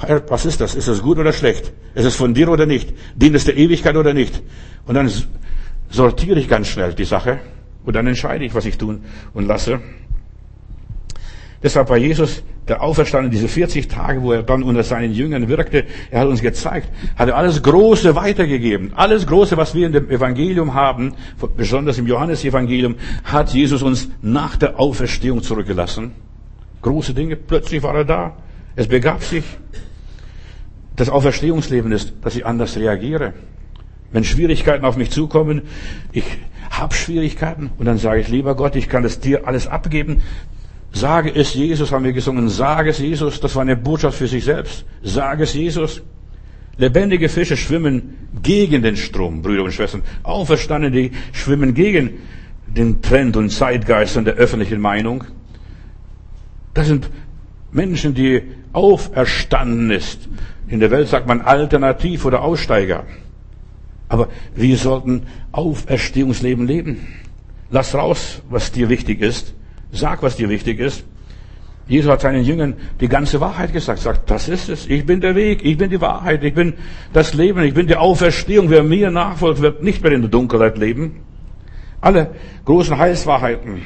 Herr, was ist das? Ist das gut oder schlecht? Ist es von dir oder nicht? Dient es der Ewigkeit oder nicht? Und dann sortiere ich ganz schnell die Sache und dann entscheide ich, was ich tun und lasse. Deshalb war Jesus, der Auferstandene, diese 40 Tage, wo er dann unter seinen Jüngern wirkte, er hat uns gezeigt, hat er alles Große weitergegeben. Alles Große, was wir in dem Evangelium haben, besonders im Johannesevangelium, hat Jesus uns nach der Auferstehung zurückgelassen. Große Dinge, plötzlich war er da. Es begab sich. Das Auferstehungsleben ist, dass ich anders reagiere. Wenn Schwierigkeiten auf mich zukommen, ich habe Schwierigkeiten und dann sage ich, lieber Gott, ich kann es dir alles abgeben. Sage es Jesus, haben wir gesungen. Sage es Jesus. Das war eine Botschaft für sich selbst. Sage es Jesus. Lebendige Fische schwimmen gegen den Strom, Brüder und Schwestern. Auferstandene, die schwimmen gegen den Trend und Zeitgeist und der öffentlichen Meinung. Das sind Menschen, die auferstanden ist. In der Welt sagt man Alternativ oder Aussteiger. Aber wir sollten Auferstehungsleben leben. Lass raus, was dir wichtig ist. Sag, was dir wichtig ist. Jesus hat seinen Jüngern die ganze Wahrheit gesagt. Sagt, das ist es. Ich bin der Weg, ich bin die Wahrheit, ich bin das Leben, ich bin die Auferstehung. Wer mir nachfolgt, wird nicht mehr in der Dunkelheit leben. Alle großen Heilswahrheiten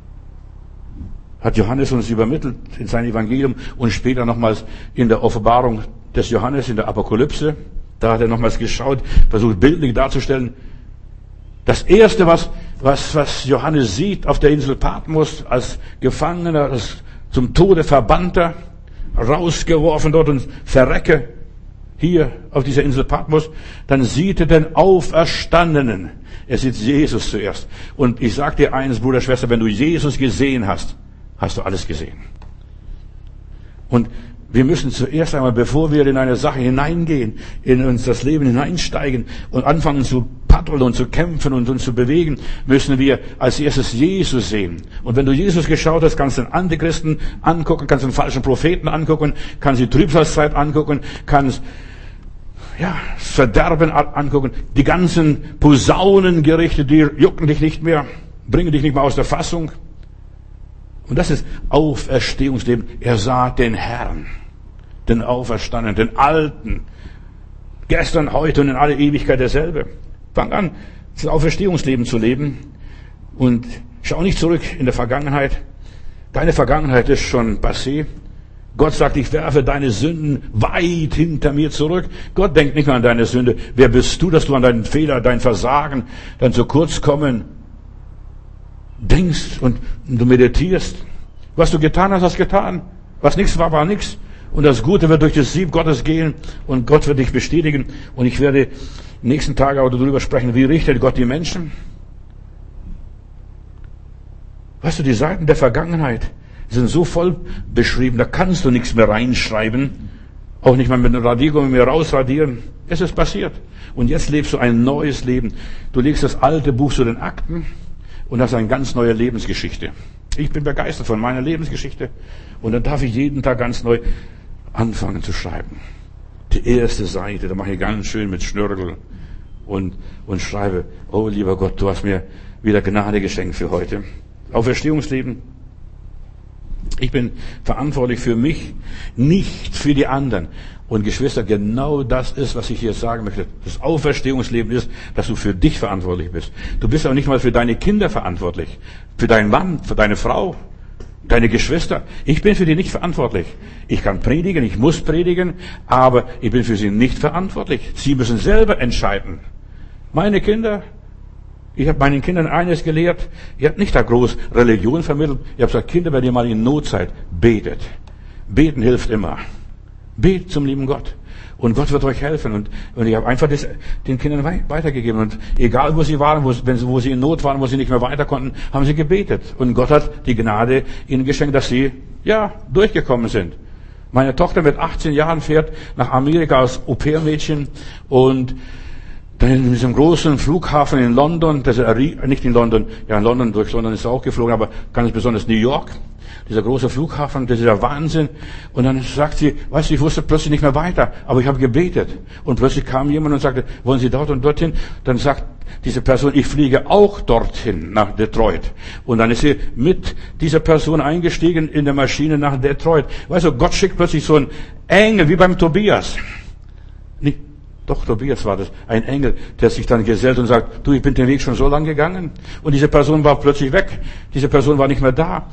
hat Johannes uns übermittelt in seinem Evangelium und später nochmals in der Offenbarung des Johannes, in der Apokalypse. Da hat er nochmals geschaut, versucht bildlich darzustellen. Das Erste, was Johannes sieht auf der Insel Patmos als Gefangener, als zum Tode verbannter, rausgeworfen dort und verrecke hier auf dieser Insel Patmos, dann sieht er den Auferstandenen. Er sieht Jesus zuerst. Und ich sage dir eines, Bruder, Schwester, wenn du Jesus gesehen hast, hast du alles gesehen. Und wir müssen zuerst einmal, bevor wir in eine Sache hineingehen, in uns das Leben hineinsteigen und anfangen zu paddeln und zu kämpfen und uns zu bewegen, müssen wir als erstes Jesus sehen. Und wenn du Jesus geschaut hast, kannst du den Antichristen angucken, kannst du den falschen Propheten angucken, kannst die Trübsalzeit angucken, kannst das Verderben angucken. Die ganzen Posaunengerichte, die jucken dich nicht mehr, bringen dich nicht mehr aus der Fassung. Und das ist Auferstehungsleben. Er sah den Herrn, den Auferstandenen, den Alten. Gestern, heute und in alle Ewigkeit derselbe. Fang an, das Auferstehungsleben zu leben. Und schau nicht zurück in der Vergangenheit. Deine Vergangenheit ist schon passé. Gott sagt, ich werfe deine Sünden weit hinter mir zurück. Gott denkt nicht mehr an deine Sünde. Wer bist du, dass du an deinen Fehler, dein Versagen, dein zu kurz kommen denkst und du meditierst. Was du getan hast, hast getan. Was nichts war, war nichts. Und das Gute wird durch das Sieb Gottes gehen und Gott wird dich bestätigen. Und ich werde nächsten Tage auch darüber sprechen, wie richtet Gott die Menschen. Weißt du, die Seiten der Vergangenheit sind so voll beschrieben, da kannst du nichts mehr reinschreiben. Auch nicht mal mit einem Radiergummi mehr rausradieren. Es ist passiert. Und jetzt lebst du ein neues Leben. Du legst das alte Buch zu den Akten und hast eine ganz neue Lebensgeschichte. Ich bin begeistert von meiner Lebensgeschichte. Und dann darf ich jeden Tag ganz neu anfangen zu schreiben. Die erste Seite, da mache ich ganz schön mit Schnörkel und schreibe, oh lieber Gott, du hast mir wieder Gnade geschenkt für heute. Auferstehungsleben. Ich bin verantwortlich für mich, nicht für die anderen. Und Geschwister, genau das ist, was ich hier sagen möchte. Das Auferstehungsleben ist, dass du für dich verantwortlich bist. Du bist auch nicht mal für deine Kinder verantwortlich. Für deinen Mann, für deine Frau, deine Geschwister. Ich bin für die nicht verantwortlich. Ich kann predigen, ich muss predigen, aber ich bin für sie nicht verantwortlich. Sie müssen selber entscheiden. Meine Kinder, ich habe meinen Kindern eines gelehrt. Ich habe nicht da groß Religion vermittelt. Ich habe gesagt, Kinder, wenn ihr mal in Not seid, betet. Beten hilft immer. Betet zum lieben Gott. Und Gott wird euch helfen. Und ich habe einfach das den Kindern weitergegeben. Und egal, wo sie waren, wo sie in Not waren, wo sie nicht mehr weiter konnten, haben sie gebetet. Und Gott hat die Gnade ihnen geschenkt, dass sie, durchgekommen sind. Meine Tochter mit 18 Jahren fährt nach Amerika als Au-pair-Mädchen und Dann in diesem großen Flughafen in London, nicht in London, ja in London, durch London ist er auch geflogen, aber ganz besonders New York. Dieser große Flughafen, das ist der Wahnsinn. Und dann sagt sie, weißt du, ich wusste plötzlich nicht mehr weiter, aber ich habe gebetet. Und plötzlich kam jemand und sagte, wollen Sie dort und dorthin? Dann sagt diese Person, ich fliege auch dorthin, nach Detroit. Und dann ist sie mit dieser Person eingestiegen in der Maschine nach Detroit. Weißt du, Gott schickt plötzlich so einen Engel, wie beim Tobias. Nicht, doch, Tobias war das, ein Engel, der sich dann gesellt und sagt, du, ich bin den Weg schon so lang gegangen. Und diese Person war plötzlich weg. Diese Person war nicht mehr da.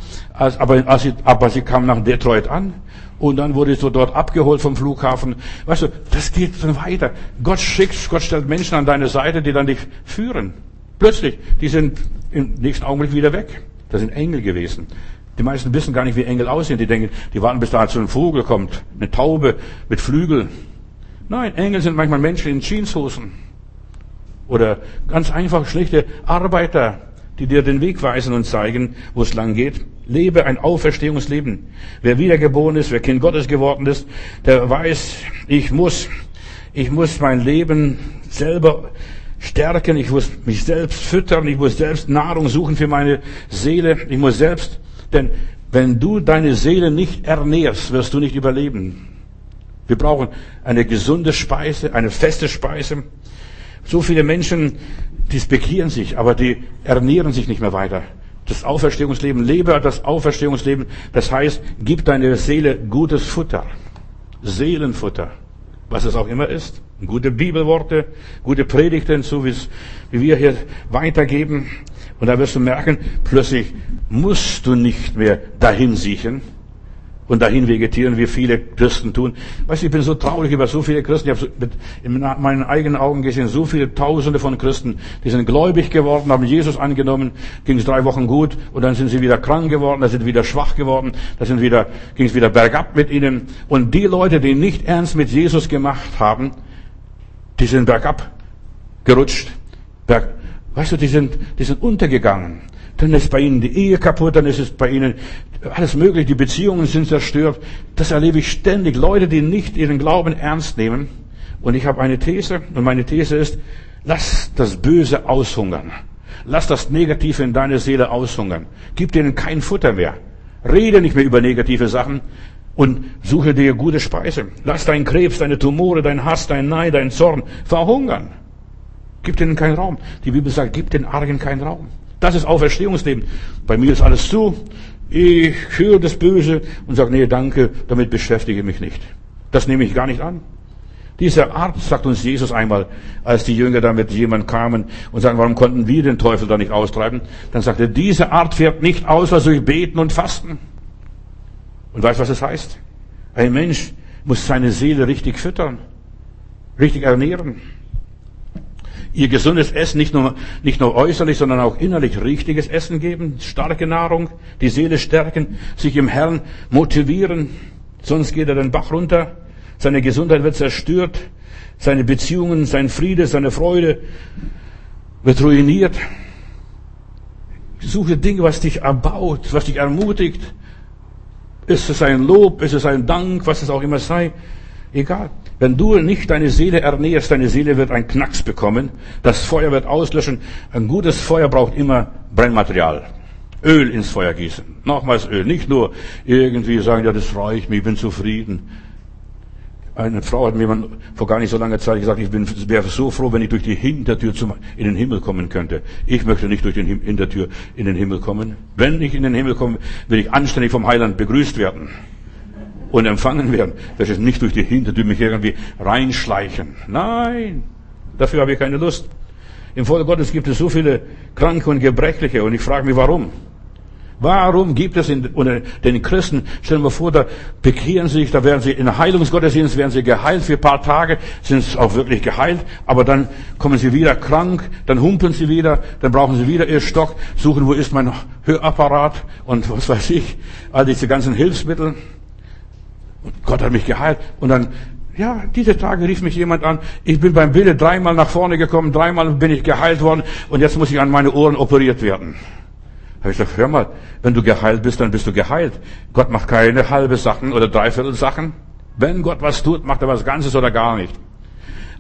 Aber sie kam nach Detroit an. Und dann wurde sie dort abgeholt vom Flughafen. Weißt du, das geht dann weiter. Gott stellt Menschen an deine Seite, die dann dich führen. Plötzlich, die sind im nächsten Augenblick wieder weg. Das sind Engel gewesen. Die meisten wissen gar nicht, wie Engel aussehen. Die denken, die warten, bis da so ein Vogel kommt. Eine Taube mit Flügeln. Nein, Engel sind manchmal Menschen in Jeanshosen. Oder ganz einfach schlichte Arbeiter, die dir den Weg weisen und zeigen, wo es lang geht. Lebe ein Auferstehungsleben. Wer wiedergeboren ist, wer Kind Gottes geworden ist, der weiß, ich muss mein Leben selber stärken, ich muss mich selbst füttern, ich muss selbst Nahrung suchen für meine Seele, denn wenn du deine Seele nicht ernährst, wirst du nicht überleben. Wir brauchen eine gesunde Speise, eine feste Speise. So viele Menschen, die bekehren sich, aber die ernähren sich nicht mehr weiter. Das Auferstehungsleben, lebe das Auferstehungsleben, das heißt, gib deiner Seele gutes Futter. Seelenfutter. Was es auch immer ist. Gute Bibelworte, gute Predigten, so wie wir hier weitergeben. Und da wirst du merken, plötzlich musst du nicht mehr dahin siechen und dahin vegetieren, wie viele Christen tun. Weißt du, ich bin so traurig über so viele Christen. Ich habe in meinen eigenen Augen gesehen, so viele Tausende von Christen, die sind gläubig geworden, haben Jesus angenommen, ging es 3 Wochen gut und dann sind sie wieder krank geworden, dann sind sie wieder schwach geworden, ging es wieder bergab mit ihnen. Und die Leute, die nicht ernst mit Jesus gemacht haben, die sind bergab gerutscht. Weißt du, die sind untergegangen. Dann ist bei ihnen die Ehe kaputt, dann ist es bei ihnen alles mögliche, die Beziehungen sind zerstört. Das erlebe ich ständig. Leute, die nicht ihren Glauben ernst nehmen. Und ich habe eine These, und meine These ist, lass das Böse aushungern. Lass das Negative in deiner Seele aushungern. Gib denen kein Futter mehr. Rede nicht mehr über negative Sachen und suche dir gute Speise. Lass deinen Krebs, deine Tumore, dein Hass, dein Neid, dein Zorn verhungern. Gib denen keinen Raum. Die Bibel sagt, gib den Argen keinen Raum. Das ist Auferstehungsleben. Bei mir ist alles zu. Ich höre das Böse und sage, nee, danke, damit beschäftige ich mich nicht. Das nehme ich gar nicht an. Diese Art, sagt uns Jesus einmal, als die Jünger da mit jemand kamen und sagen, warum konnten wir den Teufel da nicht austreiben? Dann sagte er, diese Art fährt nicht aus, als durch Beten und Fasten. Und weißt du, was es heißt? Ein Mensch muss seine Seele richtig füttern, richtig ernähren. Ihr gesundes Essen, nicht nur äußerlich, sondern auch innerlich richtiges Essen geben, starke Nahrung, die Seele stärken, sich im Herrn motivieren, sonst geht er den Bach runter, seine Gesundheit wird zerstört, seine Beziehungen, sein Friede, seine Freude wird ruiniert. Suche Dinge, was dich erbaut, was dich ermutigt. Ist es ein Lob, ist es ein Dank, was es auch immer sei, egal. Wenn du nicht deine Seele ernährst, deine Seele wird einen Knacks bekommen, das Feuer wird auslöschen. Ein gutes Feuer braucht immer Brennmaterial. Öl ins Feuer gießen. Nochmals Öl. Nicht nur irgendwie sagen, ja, das reicht mir, ich bin zufrieden. Eine Frau hat mir vor gar nicht so langer Zeit gesagt, ich wäre so froh, wenn ich durch die Hintertür in den Himmel kommen könnte. Ich möchte nicht durch die Hintertür in den Himmel kommen. Wenn ich in den Himmel komme, will ich anständig vom Heiland begrüßt werden und empfangen werden. Das ist nicht durch die Hintertür mich irgendwie reinschleichen. Nein, dafür habe ich keine Lust. Im Volk Gottes gibt es so viele Kranke und Gebrechliche und ich frage mich, warum? Warum gibt es unter den Christen, stellen wir vor, da bekehren sie sich, da werden sie in Heilungsgottesdienst, werden sie geheilt für ein paar Tage, sind sie auch wirklich geheilt, aber dann kommen sie wieder krank, dann humpeln sie wieder, dann brauchen sie wieder ihr Stock, suchen, wo ist mein Hörapparat und was weiß ich, all diese ganzen Hilfsmittel. Und Gott hat mich geheilt und dann, ja, diese Tage rief mich jemand an, ich bin beim Bilde 3-mal nach vorne gekommen, 3-mal bin ich geheilt worden und jetzt muss ich an meine Ohren operiert werden. Habe ich gesagt, hör mal, wenn du geheilt bist, dann bist du geheilt. Gott macht keine halbe Sachen oder Dreiviertel Sachen. Wenn Gott was tut, macht er was Ganzes oder gar nicht.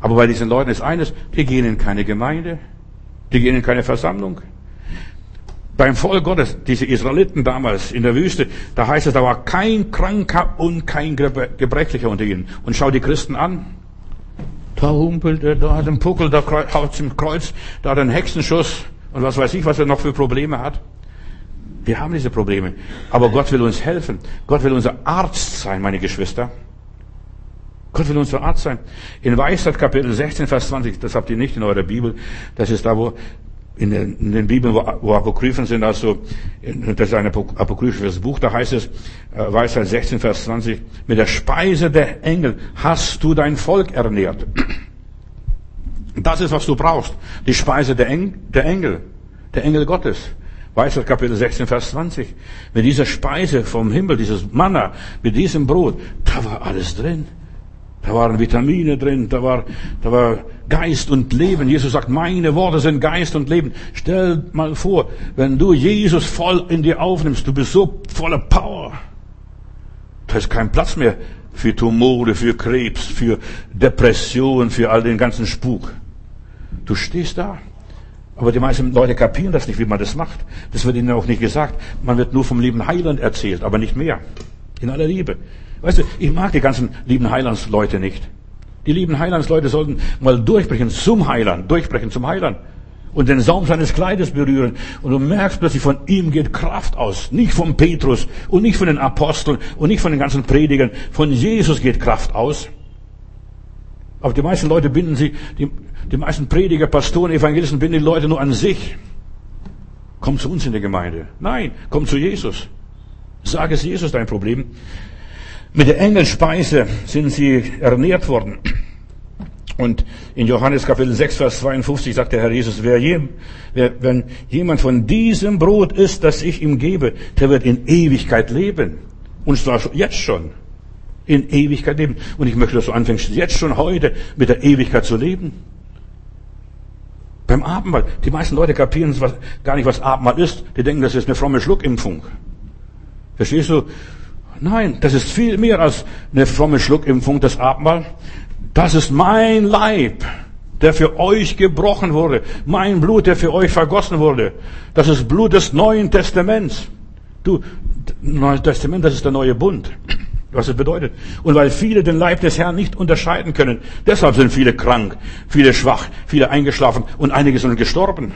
Aber bei diesen Leuten ist eines, die gehen in keine Gemeinde, die gehen in keine Versammlung. Beim Volk Gottes, diese Israeliten damals in der Wüste, da heißt es, da war kein Kranker und kein Gebrechlicher unter ihnen. Und schau die Christen an. Da humpelt er, da hat einen Puckel, da haut im Kreuz, da hat einen Hexenschuss und was weiß ich, was er noch für Probleme hat. Wir haben diese Probleme. Aber Gott will uns helfen. Gott will unser Arzt sein, meine Geschwister. Gott will unser Arzt sein. In Weisheit Kapitel 16, Vers 20, das habt ihr nicht in eurer Bibel, das ist da, wo in den Bibeln, wo Apokryphen sind, also, das ist ein apokryphisches Buch, da heißt es, Weisheit 16, Vers 20, mit der Speise der Engel hast du dein Volk ernährt. Das ist, was du brauchst. Die Speise der Engel Gottes. Weisheit Kapitel 16, Vers 20. Mit dieser Speise vom Himmel, dieses Manna, mit diesem Brot, da war alles drin. Da waren Vitamine drin, da war Geist und Leben. Jesus sagt, meine Worte sind Geist und Leben. Stell mal vor, wenn du Jesus voll in dir aufnimmst, du bist so voller Power. Da ist kein Platz mehr für Tumore, für Krebs, für Depression, für all den ganzen Spuk. Du stehst da. Aber die meisten Leute kapieren das nicht, wie man das macht. Das wird ihnen auch nicht gesagt. Man wird nur vom lieben Heiland erzählt, aber nicht mehr. In aller Liebe. Weißt du, ich mag die ganzen lieben Heilandsleute nicht. Die lieben Heilandsleute sollten mal durchbrechen zum Heiland. Und den Saum seines Kleides berühren. Und du merkst plötzlich, von ihm geht Kraft aus. Nicht von Petrus und nicht von den Aposteln und nicht von den ganzen Predigern. Von Jesus geht Kraft aus. Aber die meisten Leute binden sie, die meisten Prediger, Pastoren, Evangelisten binden die Leute nur an sich. Komm zu uns in die Gemeinde. Nein, komm zu Jesus. Sag es Jesus dein Problem. Mit der Engelspeise sind sie ernährt worden. Und in Johannes Kapitel 6, Vers 52 sagt der Herr Jesus, wenn jemand von diesem Brot isst, das ich ihm gebe, der wird in Ewigkeit leben. Und zwar jetzt schon. In Ewigkeit leben. Und ich möchte, dass du anfängst, jetzt schon heute mit der Ewigkeit zu leben. Beim Abendmahl. Die meisten Leute kapieren gar nicht, was Abendmahl ist. Die denken, das ist eine fromme Schluckimpfung. Verstehst du? Nein, das ist viel mehr als eine fromme Schluckimpfung, das Abendmahl. Das ist mein Leib, der für euch gebrochen wurde. Mein Blut, der für euch vergossen wurde. Das ist Blut des Neuen Testaments. Neues Testament, das ist der neue Bund. Was es bedeutet. Und weil viele den Leib des Herrn nicht unterscheiden können, deshalb sind viele krank, viele schwach, viele eingeschlafen und einige sind gestorben.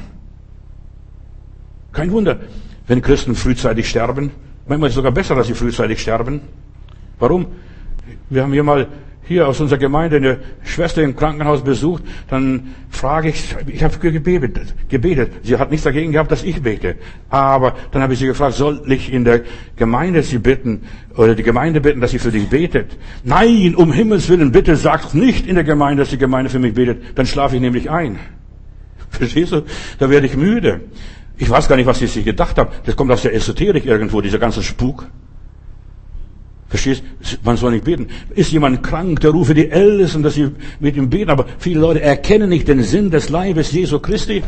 Kein Wunder, wenn Christen frühzeitig sterben. Manchmal ist es sogar besser, dass sie frühzeitig sterben. Warum? Wir haben hier aus unserer Gemeinde eine Schwester im Krankenhaus besucht, dann frage ich habe gebetet. Sie hat nichts dagegen gehabt, dass ich bete. Aber dann habe ich sie gefragt, soll ich in der Gemeinde sie bitten, oder die Gemeinde bitten, dass sie für dich betet? Nein, um Himmels Willen, bitte sagt nicht in der Gemeinde, dass die Gemeinde für mich betet, dann schlafe ich nämlich ein. Verstehst du? Da werde ich müde. Ich weiß gar nicht, was sie sich gedacht haben. Das kommt aus der Esoterik irgendwo, dieser ganze Spuk. Verstehst? Man soll nicht beten. Ist jemand krank, der rufe die Ältesten, dass sie mit ihm beten. Aber viele Leute erkennen nicht den Sinn des Leibes Jesu Christi.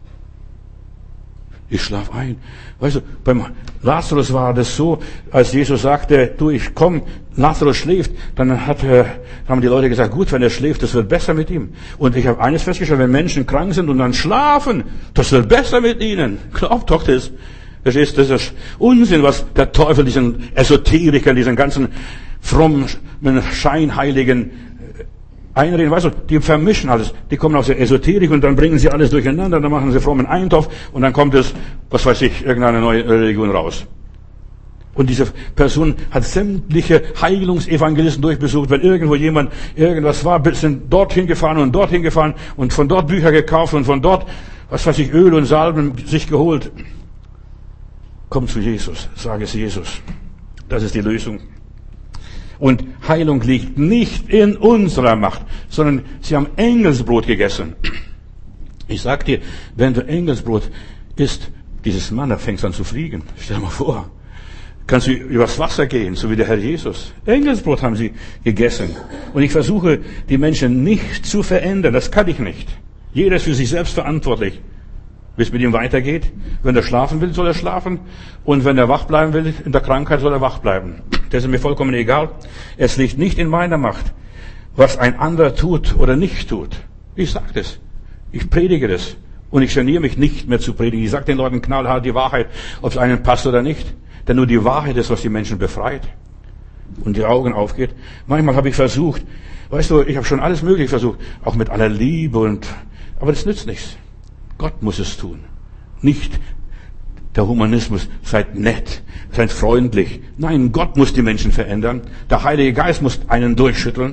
Ich schlaf ein. Weißt du, beim Lazarus war das so, als Jesus sagte, du, ich komm, Lazarus schläft, dann haben die Leute gesagt, gut, wenn er schläft, das wird besser mit ihm. Und ich habe eines festgestellt, wenn Menschen krank sind und dann schlafen, das wird besser mit ihnen. Glaubt doch das. Verstehst du, das ist Unsinn, was der Teufel diesen Esoterikern, diesen ganzen frommen, scheinheiligen einreden. Weißt du, die vermischen alles. Die kommen aus der Esoterik und dann bringen sie alles durcheinander, dann machen sie frommen Eintopf und dann kommt es, was weiß ich, irgendeine neue Religion raus. Und diese Person hat sämtliche Heilungsevangelisten durchbesucht. Wenn irgendwo jemand irgendwas war, sind dorthin gefahren und von dort Bücher gekauft und von dort, was weiß ich, Öl und Salben sich geholt. Komm zu Jesus, sage es Jesus. Das ist die Lösung. Und Heilung liegt nicht in unserer Macht, sondern sie haben Engelsbrot gegessen. Ich sag dir, wenn du Engelsbrot isst, dieses Manna fängt an zu fliegen. Stell dir mal vor. Kannst du übers Wasser gehen, so wie der Herr Jesus. Engelsbrot haben sie gegessen. Und ich versuche, die Menschen nicht zu verändern. Das kann ich nicht. Jeder ist für sich selbst verantwortlich. Wie es mit ihm weitergeht. Wenn er schlafen will, soll er schlafen. Und wenn er wach bleiben will, in der Krankheit soll er wach bleiben. Das ist mir vollkommen egal. Es liegt nicht in meiner Macht. was ein anderer tut oder nicht tut. Ich sage das. Ich predige das. Und ich geniere mich nicht mehr zu predigen. Ich sage den Leuten knallhart die Wahrheit, ob es einem passt oder nicht. Denn nur die Wahrheit ist, was die Menschen befreit und die Augen aufgeht. Manchmal habe ich versucht, weißt du, ich habe schon alles Mögliche versucht, auch mit aller Liebe aber das nützt nichts. Gott muss es tun. Nicht der Humanismus. Seid nett, seid freundlich. Nein, Gott muss die Menschen verändern. Der Heilige Geist muss einen durchschütteln.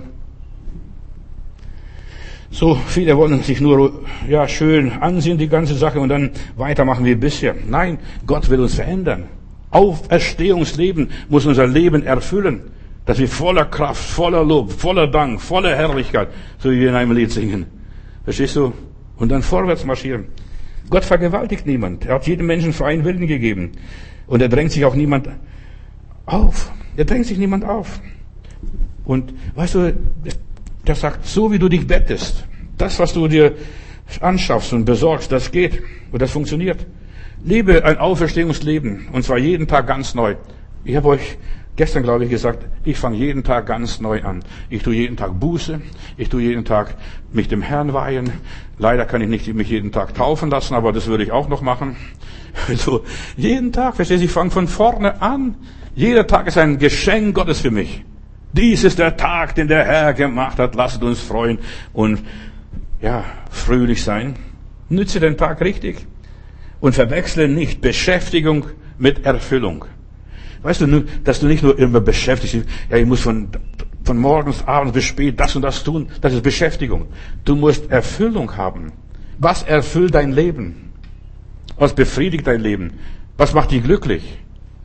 So, viele wollen sich nur, schön ansehen, die ganze Sache, und dann weitermachen wie bisher. Nein, Gott will uns verändern. Auferstehungsleben muss unser Leben erfüllen, dass wir voller Kraft, voller Lob, voller Dank, voller Herrlichkeit, so wie wir in einem Lied singen. Verstehst du? Und dann vorwärts marschieren. Gott vergewaltigt niemand. Er hat jedem Menschen freien Willen gegeben. Und er drängt sich auch niemand auf. Er drängt sich niemand auf. Und weißt du, der sagt, so wie du dich bettest, das, was du dir anschaffst und besorgst, das geht und das funktioniert. Lebe ein Auferstehungsleben, und zwar jeden Tag ganz neu. Ich habe euch gestern, glaube ich, gesagt, ich fange jeden Tag ganz neu an. Ich tue jeden Tag Buße, ich tue jeden Tag mich dem Herrn weihen. Leider kann ich nicht mich jeden Tag taufen lassen, aber das würde ich auch noch machen. Also jeden Tag, verstehst du, ich fange von vorne an. Jeder Tag ist ein Geschenk Gottes für mich. Dies ist der Tag, den der Herr gemacht hat. Lasst uns freuen und fröhlich sein. Nütze den Tag richtig und verwechsle nicht Beschäftigung mit Erfüllung. Weißt du, dass du nicht nur immer beschäftigt bist, ich muss von morgens, abends bis spät das und das tun, das ist Beschäftigung. Du musst Erfüllung haben. Was erfüllt dein Leben? Was befriedigt dein Leben? Was macht dich glücklich?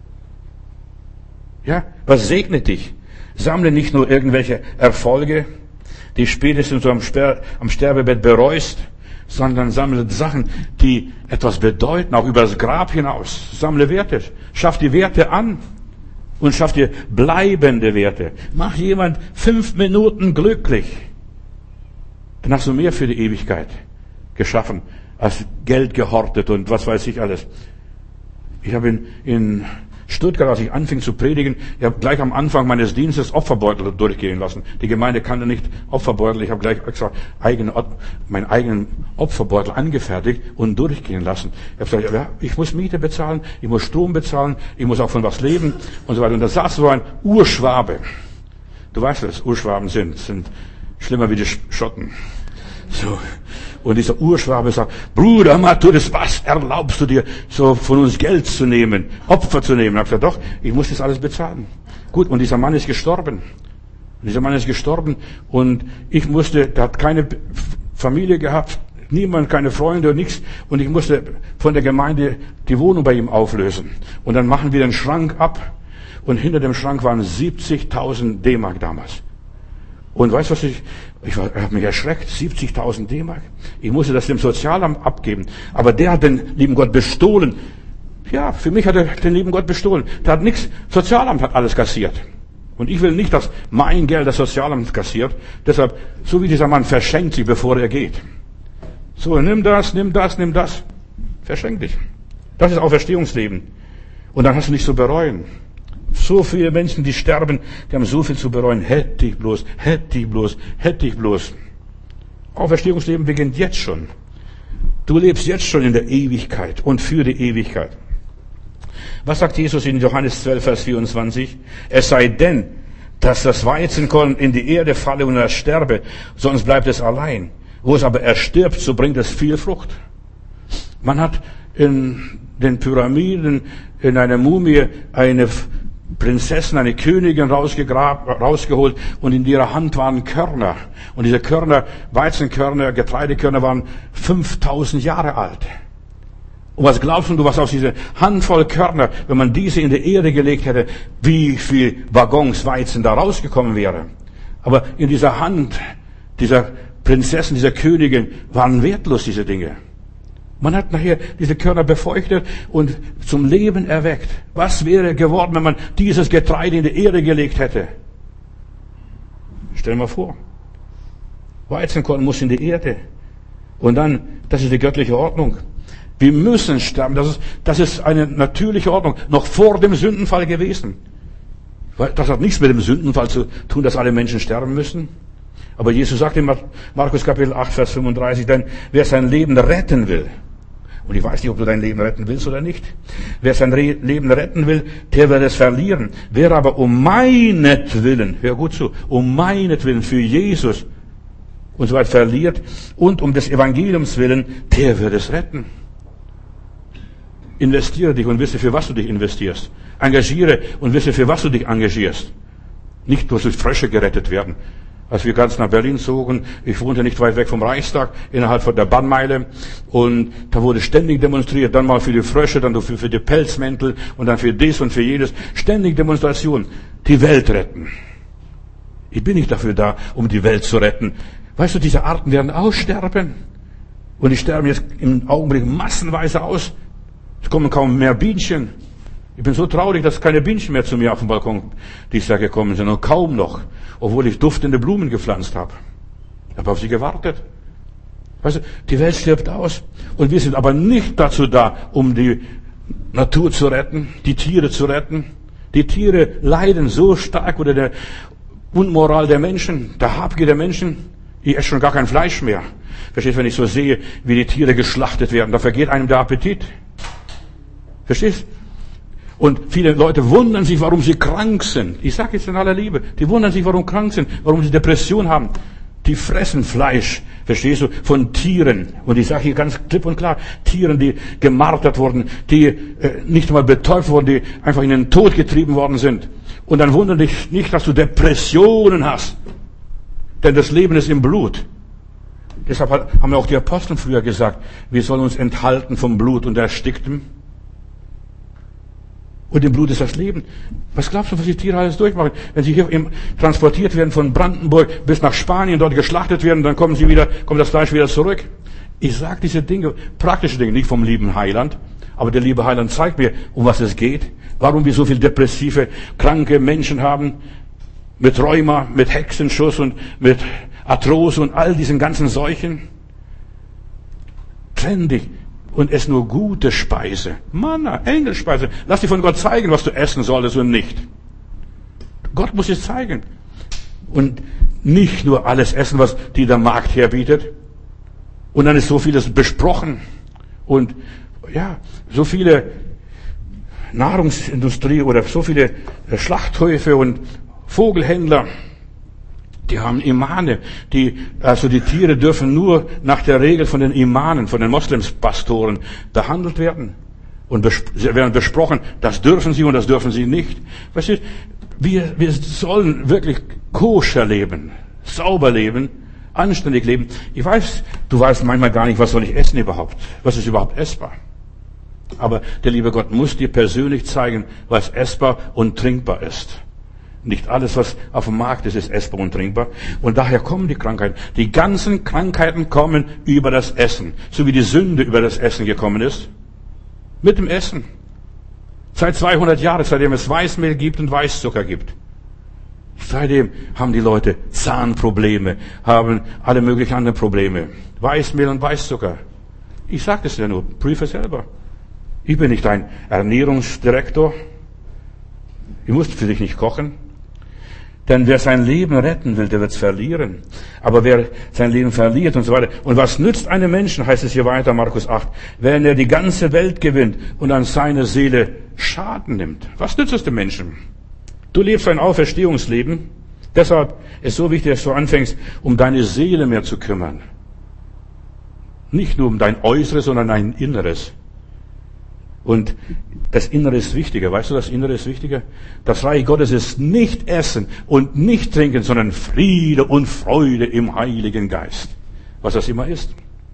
Was segnet dich? Sammle nicht nur irgendwelche Erfolge, die spätestens am Sterbebett bereust, sondern sammle Sachen, die etwas bedeuten, auch über das Grab hinaus. Sammle Werte. Schaff die Werte an und schaff dir bleibende Werte. Mach jemand 5 Minuten glücklich. Dann hast du mehr für die Ewigkeit geschaffen, als Geld gehortet und was weiß ich alles. Ich habe in Stuttgart, als ich anfing zu predigen, ich habe gleich am Anfang meines Dienstes Opferbeutel durchgehen lassen. Die Gemeinde kannte nicht Opferbeutel. Ich habe gleich extra meinen eigenen Opferbeutel angefertigt und durchgehen lassen. Ich habe gesagt, ich muss Miete bezahlen, ich muss Strom bezahlen, ich muss auch von was leben und so weiter. Und da saß so ein Urschwabe. Du weißt, was Urschwaben sind schlimmer wie die Schotten. So. Und dieser Urschwabe sagt, Bruder Matthäus, was erlaubst du dir, so von uns Geld zu nehmen, Opfer zu nehmen? Ich habe gesagt, doch, ich muss das alles bezahlen. Gut, und dieser Mann ist gestorben. Und der hat keine Familie gehabt, niemand, keine Freunde und nichts. Und ich musste von der Gemeinde die Wohnung bei ihm auflösen. Und dann machen wir den Schrank ab. Und hinter dem Schrank waren 70.000 D-Mark damals. Und weißt du was, ich habe mich erschreckt, 70.000 D-Mark. Ich musste das dem Sozialamt abgeben. Aber der hat den lieben Gott bestohlen. Ja, für mich hat er den lieben Gott bestohlen. Der hat nichts, Sozialamt hat alles kassiert. Und ich will nicht, dass mein Geld das Sozialamt kassiert. Deshalb, so wie dieser Mann verschenkt sich, bevor er geht. So, nimm das. Verschenk dich. Das ist Auferstehungsleben. Und dann hast du nichts zu bereuen. So viele Menschen, die sterben, die haben so viel zu bereuen. Hätte ich bloß. Auferstehungsleben beginnt jetzt schon. Du lebst jetzt schon in der Ewigkeit und für die Ewigkeit. Was sagt Jesus in Johannes 12, Vers 24? Es sei denn, dass das Weizenkorn in die Erde falle und er sterbe, sonst bleibt es allein. Wo es aber erstirbt, so bringt es viel Frucht. Man hat in den Pyramiden, in einer Mumie, eine Prinzessin, eine Königin rausgeholt und in ihrer Hand waren Körner. Und diese Körner, Weizenkörner, Getreidekörner waren 5000 Jahre alt. Und was glaubst du, was aus dieser Handvoll Körner, wenn man diese in die Erde gelegt hätte, wie viel Waggons Weizen da rausgekommen wäre? Aber in dieser Hand dieser Prinzessin, dieser Königin waren wertlos diese Dinge. Man hat nachher diese Körner befeuchtet und zum Leben erweckt. Was wäre geworden, wenn man dieses Getreide in die Erde gelegt hätte? Stell dir mal vor. Weizenkorn muss in die Erde. Und dann, das ist die göttliche Ordnung. Wir müssen sterben. Das ist eine natürliche Ordnung. Noch vor dem Sündenfall gewesen. Das hat nichts mit dem Sündenfall zu tun, dass alle Menschen sterben müssen. Aber Jesus sagt in Markus Kapitel 8, Vers 35, denn wer sein Leben retten will, und ich weiß nicht, ob du dein Leben retten willst oder nicht, wer sein Leben retten will, der wird es verlieren. Wer aber um meinetwillen, hör gut zu, um meinetwillen für Jesus und so weiter verliert und um des Evangeliums willen, der wird es retten. Investiere dich und wisse, für was du dich investierst. Engagiere und wisse, für was du dich engagierst. Nicht nur durch Frösche gerettet werden. Als wir ganz nach Berlin zogen, ich wohnte nicht weit weg vom Reichstag, innerhalb von der Bannmeile, und da wurde ständig demonstriert, dann mal für die Frösche, dann für die Pelzmäntel und dann für dies und für jenes. Ständig Demonstration. Die Welt retten. Ich bin nicht dafür da, um die Welt zu retten. Weißt du, diese Arten werden aussterben. Und die sterben jetzt im Augenblick massenweise aus. Es kommen kaum mehr Bienchen. Ich bin so traurig, dass keine Bienchen mehr zu mir auf dem Balkon dieses Jahr gekommen sind. Und kaum noch. Obwohl ich duftende Blumen gepflanzt habe. Ich habe auf sie gewartet. Weißt du, die Welt stirbt aus. Und wir sind aber nicht dazu da, um die Natur zu retten, die Tiere zu retten. Die Tiere leiden so stark unter der Unmoral der Menschen, der Habgier der Menschen. Ich esse schon gar kein Fleisch mehr. Verstehst du, wenn ich so sehe, wie die Tiere geschlachtet werden, da vergeht einem der Appetit. Verstehst? Und viele Leute wundern sich, warum sie krank sind. Ich sage jetzt in aller Liebe, die wundern sich, warum krank sind, warum sie Depression haben. Die fressen Fleisch, verstehst du, von Tieren. Und ich sage hier ganz klipp und klar, Tieren, die gemartert wurden, die nicht einmal betäubt wurden, die einfach in den Tod getrieben worden sind. Und dann wundere dich nicht, dass du Depressionen hast. Denn das Leben ist im Blut. Deshalb haben auch die Apostel früher gesagt, wir sollen uns enthalten vom Blut und Ersticktem. Und im Blut ist das Leben. Was glaubst du, was die Tiere alles durchmachen? Wenn sie hier transportiert werden von Brandenburg bis nach Spanien, dort geschlachtet werden, dann kommt das Fleisch wieder zurück. Ich sage diese Dinge, praktische Dinge, nicht vom lieben Heiland. Aber der liebe Heiland zeigt mir, um was es geht. Warum wir so viele depressive, kranke Menschen haben. Mit Rheuma, mit Hexenschuss und mit Arthrose und all diesen ganzen Seuchen. Trenn dich. Und ess nur gute Speise. Manna, Engelspeise. Lass dir von Gott zeigen, was du essen solltest und nicht. Gott muss es zeigen. Und nicht nur alles essen, was dir der Markt herbietet. Und dann ist so vieles besprochen. Und ja, so viele Nahrungsindustrie oder so viele Schlachthöfe und Vogelhändler, die haben Imane, die Tiere dürfen nur nach der Regel von den Imanen, von den Moslemspastoren behandelt werden. Und sie werden besprochen, das dürfen sie und das dürfen sie nicht. Weißt du, wir sollen wirklich koscher leben, sauber leben, anständig leben. Ich weiß, du weißt manchmal gar nicht, was soll ich essen überhaupt? Was ist überhaupt essbar? Aber der liebe Gott muss dir persönlich zeigen, was essbar und trinkbar ist. Nicht alles, was auf dem Markt ist, ist essbar und trinkbar. Und daher kommen die Krankheiten. Die ganzen Krankheiten kommen über das Essen. So wie die Sünde über das Essen gekommen ist. Mit dem Essen. Seit 200 Jahren, seitdem es Weißmehl gibt und Weißzucker gibt. Seitdem haben die Leute Zahnprobleme, haben alle möglichen anderen Probleme. Weißmehl und Weißzucker. Ich sage das ja nur, prüfe selber. Ich bin nicht ein Ernährungsdirektor. Ich muss für dich nicht kochen. Denn wer sein Leben retten will, der wird es verlieren. Aber wer sein Leben verliert und so weiter. Und was nützt einem Menschen, heißt es hier weiter, Markus 8, wenn er die ganze Welt gewinnt und an seiner Seele Schaden nimmt? Was nützt es dem Menschen? Du lebst ein Auferstehungsleben. Deshalb ist es so wichtig, dass du anfängst, um deine Seele mehr zu kümmern. Nicht nur um dein Äußeres, sondern dein Inneres. Und das Innere ist wichtiger. Weißt du, das Innere ist wichtiger? Das Reich Gottes ist nicht Essen und nicht Trinken, sondern Friede und Freude im Heiligen Geist. Was das immer ist.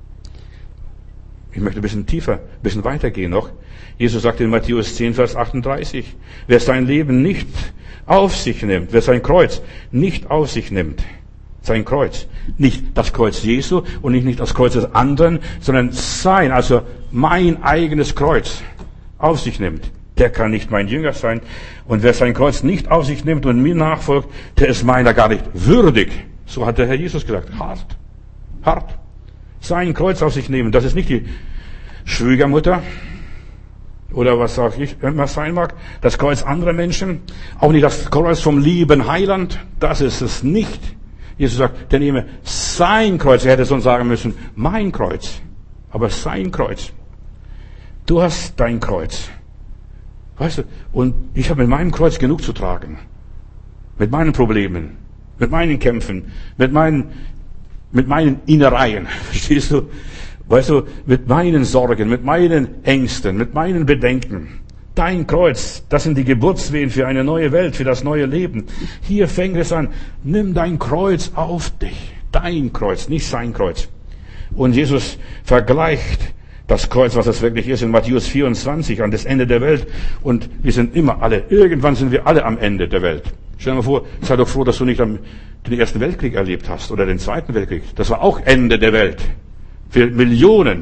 Ich möchte ein bisschen tiefer, ein bisschen weitergehen noch. Jesus sagt in Matthäus 10, Vers 38, wer sein Leben nicht auf sich nimmt, wer sein Kreuz nicht auf sich nimmt, sein Kreuz, nicht das Kreuz Jesu und nicht das Kreuz des anderen, sondern sein, also mein eigenes Kreuz auf sich nimmt, der kann nicht mein Jünger sein. Und wer sein Kreuz nicht auf sich nimmt und mir nachfolgt, der ist meiner gar nicht würdig. So hat der Herr Jesus gesagt. Hart. Sein Kreuz auf sich nehmen. Das ist nicht die Schwiegermutter oder was auch ich immer sein mag. Das Kreuz anderer Menschen. Auch nicht das Kreuz vom lieben Heiland. Das ist es nicht. Jesus sagt, der nehme sein Kreuz. Er hätte sonst sagen müssen, mein Kreuz. Aber sein Kreuz. Du hast dein Kreuz. Weißt du, und ich habe mit meinem Kreuz genug zu tragen. Mit meinen Problemen, mit meinen Kämpfen, mit meinen Innereien. Verstehst du? Weißt du, mit meinen Sorgen, mit meinen Ängsten, mit meinen Bedenken. Dein Kreuz, das sind die Geburtswehen für eine neue Welt, für das neue Leben. Hier fängt es an. Nimm dein Kreuz auf dich. Dein Kreuz, nicht sein Kreuz. Und Jesus vergleicht das Kreuz, was es wirklich ist, in Matthäus 24 an das Ende der Welt. Und wir sind immer alle, irgendwann sind wir alle am Ende der Welt. Stell dir mal vor, sei doch froh, dass du nicht den Ersten Weltkrieg erlebt hast oder den Zweiten Weltkrieg. Das war auch Ende der Welt. Für Millionen,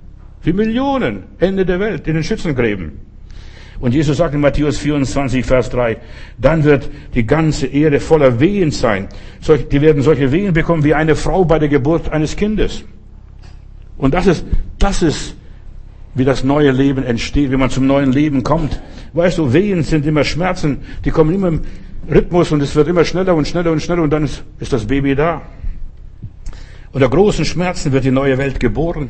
Ende der Welt, in den Schützengräben. Und Jesus sagt in Matthäus 24, Vers 3, dann wird die ganze Erde voller Wehen sein. Die werden solche Wehen bekommen wie eine Frau bei der Geburt eines Kindes. Und das ist, wie das neue Leben entsteht, wie man zum neuen Leben kommt. Weißt du, Wehen sind immer Schmerzen, die kommen immer im Rhythmus und es wird immer schneller und schneller und schneller und dann ist das Baby da. Unter großen Schmerzen wird die neue Welt geboren.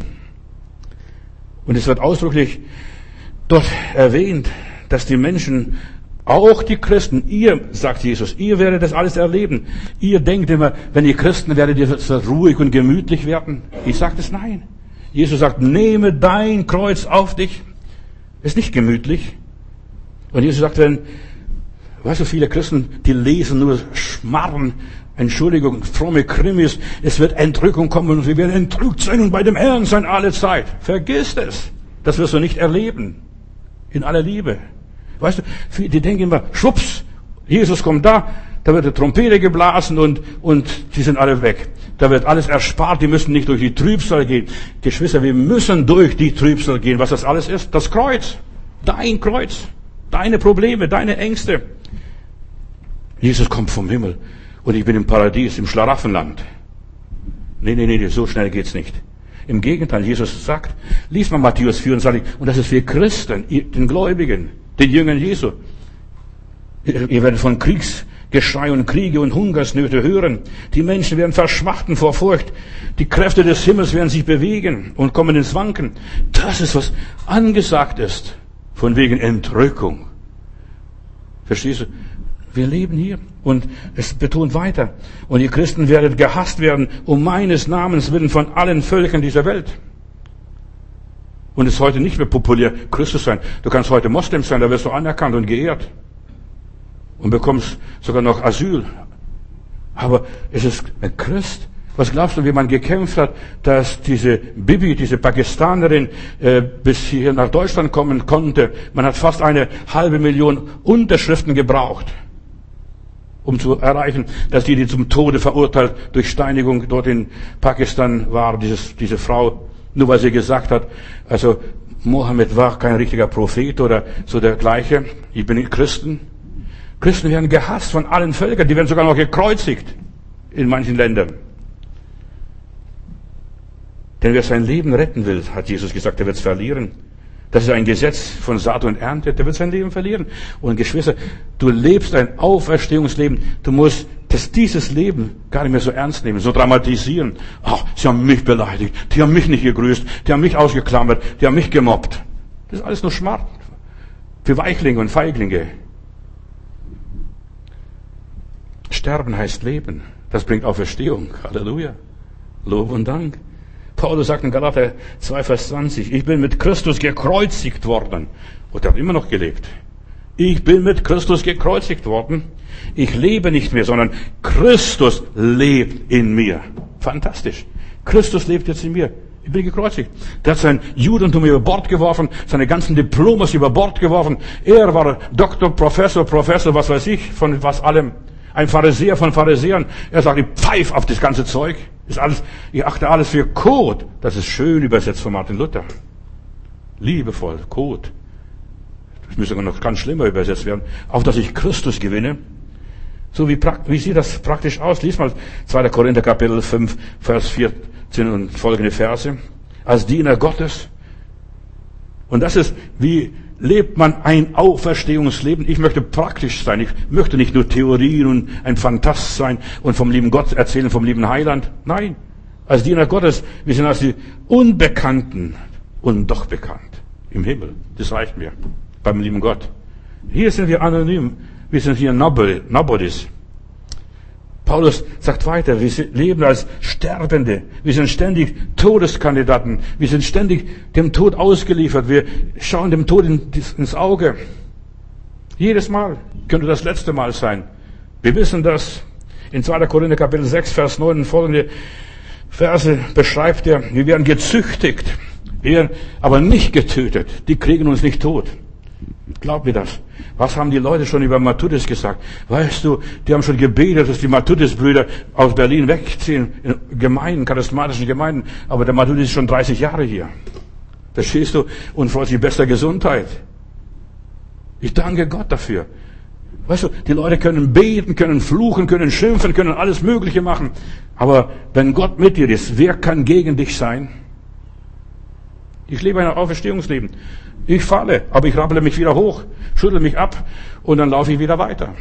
Und es wird ausdrücklich dort erwähnt, dass die Menschen, auch die Christen, ihr, sagt Jesus, ihr werdet das alles erleben. Ihr denkt immer, wenn ihr Christen werdet ihr so ruhig und gemütlich werden. Ich sage das nein. Jesus sagt, nehme dein Kreuz auf dich. Ist nicht gemütlich. Und Jesus sagt, weißt du, viele Christen, die lesen nur Schmarren, Entschuldigung, fromme Krimis, es wird Entrückung kommen und wir werden entrückt sein und bei dem Herrn sein alle Zeit. Vergiss es. Das wirst du nicht erleben. In aller Liebe. Weißt du, die denken immer, schwupps, Jesus kommt da wird die Trompete geblasen und die sind alle weg. Da wird alles erspart, die müssen nicht durch die Trübsal gehen. Geschwister, wir müssen durch die Trübsal gehen. Was das alles ist? Das Kreuz. Dein Kreuz. Deine Probleme, deine Ängste. Jesus kommt vom Himmel und ich bin im Paradies, im Schlaraffenland. Nee, so schnell geht's nicht. Im Gegenteil, Jesus sagt, lies mal Matthäus 24, und das ist für Christen, den Gläubigen, den Jüngern Jesu. Ihr werdet von Kriegsgeschrei und Kriege und Hungersnöte hören. Die Menschen werden verschmachten vor Furcht. Die Kräfte des Himmels werden sich bewegen und kommen ins Wanken. Das ist, was angesagt ist. Von wegen Entrückung. Verstehst du? Wir leben hier. Und es betont weiter. Und ihr Christen werdet gehasst werden, um meines Namens willen von allen Völkern dieser Welt. Und es ist heute nicht mehr populär, Christus sein. Du kannst heute Moslem sein, da wirst du anerkannt und geehrt. Und bekommst sogar noch Asyl. Aber es ist ein Christ. Was glaubst du, wie man gekämpft hat, dass diese Bibi, diese Pakistanerin, bis hier nach Deutschland kommen konnte? Man hat fast 500.000 Unterschriften gebraucht, um zu erreichen, dass die zum Tode verurteilt durch Steinigung dort in Pakistan war, diese Frau, nur weil sie gesagt hat, also Mohammed war kein richtiger Prophet oder so dergleiche. Ich bin Christen. Christen werden gehasst von allen Völkern, die werden sogar noch gekreuzigt in manchen Ländern. Denn wer sein Leben retten will, hat Jesus gesagt, der wird es verlieren. Das ist ein Gesetz von Saat und Ernte, der wird sein Leben verlieren. Und Geschwister, du lebst ein Auferstehungsleben. Du musst dieses Leben gar nicht mehr so ernst nehmen, so dramatisieren. Ach, sie haben mich beleidigt, die haben mich nicht gegrüßt, die haben mich ausgeklammert, die haben mich gemobbt. Das ist alles nur Schmarrn. Für Weichlinge und Feiglinge. Sterben heißt Leben. Das bringt Auferstehung. Halleluja. Lob und Dank. Paulus sagt in Galater 2, Vers 20, ich bin mit Christus gekreuzigt worden. Und er hat immer noch gelebt. Ich bin mit Christus gekreuzigt worden. Ich lebe nicht mehr, sondern Christus lebt in mir. Fantastisch. Christus lebt jetzt in mir. Ich bin gekreuzigt. Der hat sein Judentum über Bord geworfen, seine ganzen Diplomas über Bord geworfen. Er war Doktor, Professor, was weiß ich, von was allem. Ein Pharisäer von Pharisäern. Er sagt, ich pfeif auf das ganze Zeug. Ist alles, ich achte alles für Kot. Das ist schön übersetzt von Martin Luther. Liebevoll, Kot. Das müsste noch ganz schlimmer übersetzt werden. Auch, dass ich Christus gewinne. So wie sieht das praktisch aus? Lies mal 2. Korinther Kapitel 5, Vers 14 und folgende Verse. Als Diener Gottes. Und das ist wie lebt man ein Auferstehungsleben? Ich möchte praktisch sein. Ich möchte nicht nur Theorien und ein Phantast sein und vom lieben Gott erzählen, vom lieben Heiland. Nein, als Diener Gottes, wir sind als die Unbekannten und doch bekannt im Himmel. Das reicht mir beim lieben Gott. Hier sind wir anonym. Wir sind hier Nobodies. Paulus sagt weiter, wir leben als Sterbende. Wir sind ständig Todeskandidaten. Wir sind ständig dem Tod ausgeliefert. Wir schauen dem Tod ins Auge. Jedes Mal könnte das letzte Mal sein. Wir wissen das. In 2. Korinther Kapitel 6, Vers 9 und folgende Verse beschreibt er, wir werden gezüchtigt. Wir werden aber nicht getötet. Die kriegen uns nicht tot. Glaub mir das. Was haben die Leute schon über Matthäus gesagt? Weißt du, die haben schon gebetet, dass die Matthäus-Brüder aus Berlin wegziehen, in Gemeinden, charismatischen Gemeinden. Aber der Matthäus ist schon 30 Jahre hier. Verstehst du? Und freut sich bester Gesundheit. Ich danke Gott dafür. Weißt du, die Leute können beten, können fluchen, können schimpfen, können alles Mögliche machen. Aber wenn Gott mit dir ist, wer kann gegen dich sein? Ich lebe ein Auferstehungsleben. Ich falle, aber ich rappele mich wieder hoch, schüttle mich ab und dann laufe ich wieder weiter.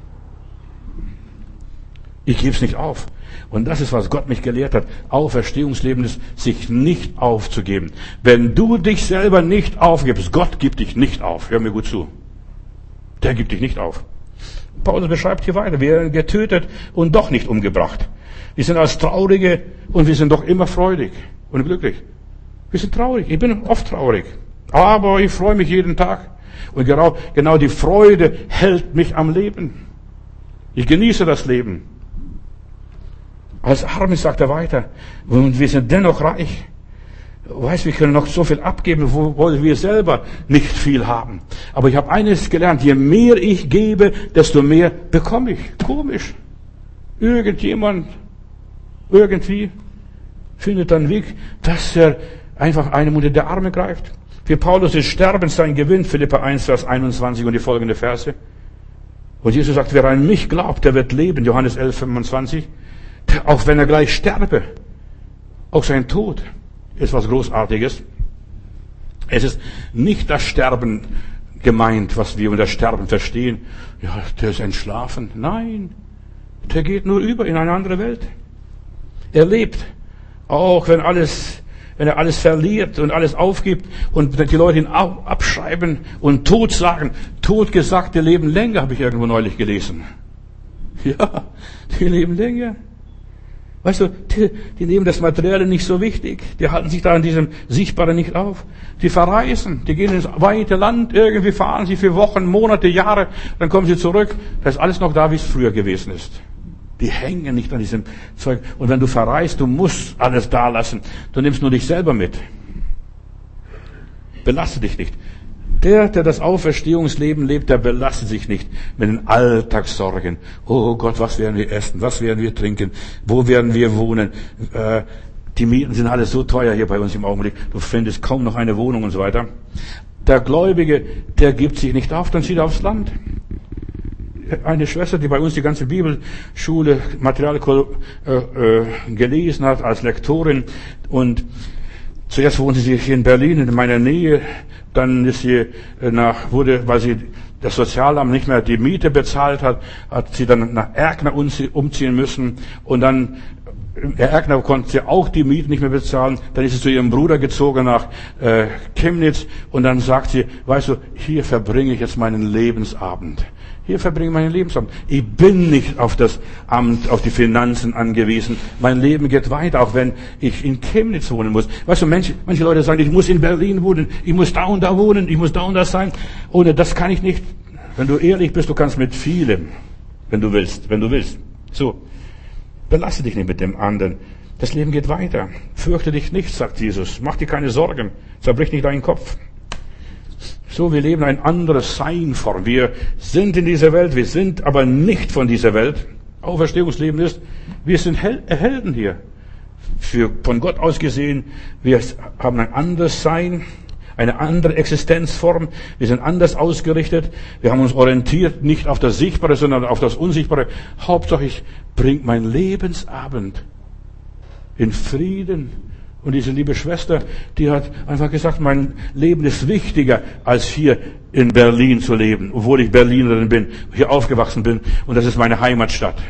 Ich gebe es nicht auf. Und das ist, was Gott mich gelehrt hat. Auferstehungsleben ist, sich nicht aufzugeben. Wenn du dich selber nicht aufgibst, Gott gibt dich nicht auf. Hör mir gut zu. Der gibt dich nicht auf. Paulus beschreibt hier weiter. Wir werden getötet und doch nicht umgebracht. Wir sind als Traurige und wir sind doch immer freudig und glücklich. Wir sind traurig. Ich bin oft traurig. Aber ich freue mich jeden Tag. Und genau die Freude hält mich am Leben. Ich genieße das Leben. Als Arme, sagt er weiter, und wir sind dennoch reich. Weißt, wir können noch so viel abgeben, wo wir selber nicht viel haben. Aber ich habe eines gelernt, je mehr ich gebe, desto mehr bekomme ich. Komisch. Irgendjemand, irgendwie findet einen Weg, dass er einfach einem unter der Arme greift. Für Paulus ist Sterben sein Gewinn, Philipper 1, Vers 21 und die folgende Verse. Und Jesus sagt, wer an mich glaubt, der wird leben, Johannes 11, 25. Auch wenn er gleich sterbe. Auch sein Tod ist was Großartiges. Es ist nicht das Sterben gemeint, was wir unter Sterben verstehen. Ja, der ist entschlafen. Nein, der geht nur über in eine andere Welt. Er lebt, auch wenn er alles verliert und alles aufgibt und die Leute ihn abschreiben und tot sagen. Totgesagte leben länger, habe ich irgendwo neulich gelesen. Ja, die leben länger. Weißt du, die nehmen das Materielle nicht so wichtig. Die halten sich da an diesem Sichtbaren nicht auf. Die verreisen, die gehen ins weite Land, irgendwie fahren sie für Wochen, Monate, Jahre, dann kommen sie zurück. Da ist alles noch da, wie es früher gewesen ist. Die hängen nicht an diesem Zeug. Und wenn du verreist, du musst alles da lassen. Du nimmst nur dich selber mit. Belaste dich nicht. Der das Auferstehungsleben lebt, der belastet sich nicht mit den Alltagssorgen. Oh Gott, was werden wir essen? Was werden wir trinken? Wo werden wir wohnen? Die Mieten sind alles so teuer hier bei uns im Augenblick. Du findest kaum noch eine Wohnung und so weiter. Der Gläubige, der gibt sich nicht auf, dann zieht er aufs Land. Eine Schwester, die bei uns die ganze Bibelschule Material gelesen hat als Lektorin, und zuerst wohnte sie hier in Berlin in meiner Nähe, dann ist sie weil sie das Sozialamt nicht mehr die Miete bezahlt hat, hat sie dann nach Erkner umziehen müssen, und dann Erkner konnte sie auch die Miete nicht mehr bezahlen. Dann ist sie zu ihrem Bruder gezogen nach Chemnitz, und dann sagt sie, weißt du, hier verbringe ich jetzt meinen Lebensabend. Hier verbringe ich meinen Lebensabend. Ich bin nicht auf das Amt, auf die Finanzen angewiesen. Mein Leben geht weiter, auch wenn ich in Chemnitz wohnen muss. Weißt du, manche Leute sagen, ich muss in Berlin wohnen, ich muss da und da wohnen, ich muss da und da sein. Ohne das kann ich nicht. Wenn du ehrlich bist, du kannst mit vielem, wenn du willst. So. Belasse dich nicht mit dem anderen. Das Leben geht weiter. Fürchte dich nicht, sagt Jesus. Mach dir keine Sorgen. Zerbrich nicht deinen Kopf. So, wir leben ein anderes Sein vor. Wir sind in dieser Welt, wir sind aber nicht von dieser Welt. Auferstehungsleben ist, wir sind Helden hier. Von Gott aus gesehen, wir haben ein anderes Sein, eine andere Existenzform. Wir sind anders ausgerichtet. Wir haben uns orientiert nicht auf das Sichtbare, sondern auf das Unsichtbare. Hauptsache, ich bringe meinen Lebensabend in Frieden Und diese liebe Schwester, die hat einfach gesagt, mein Leben ist wichtiger, als hier in Berlin zu leben, obwohl ich Berlinerin bin, hier aufgewachsen bin und das ist meine Heimatstadt.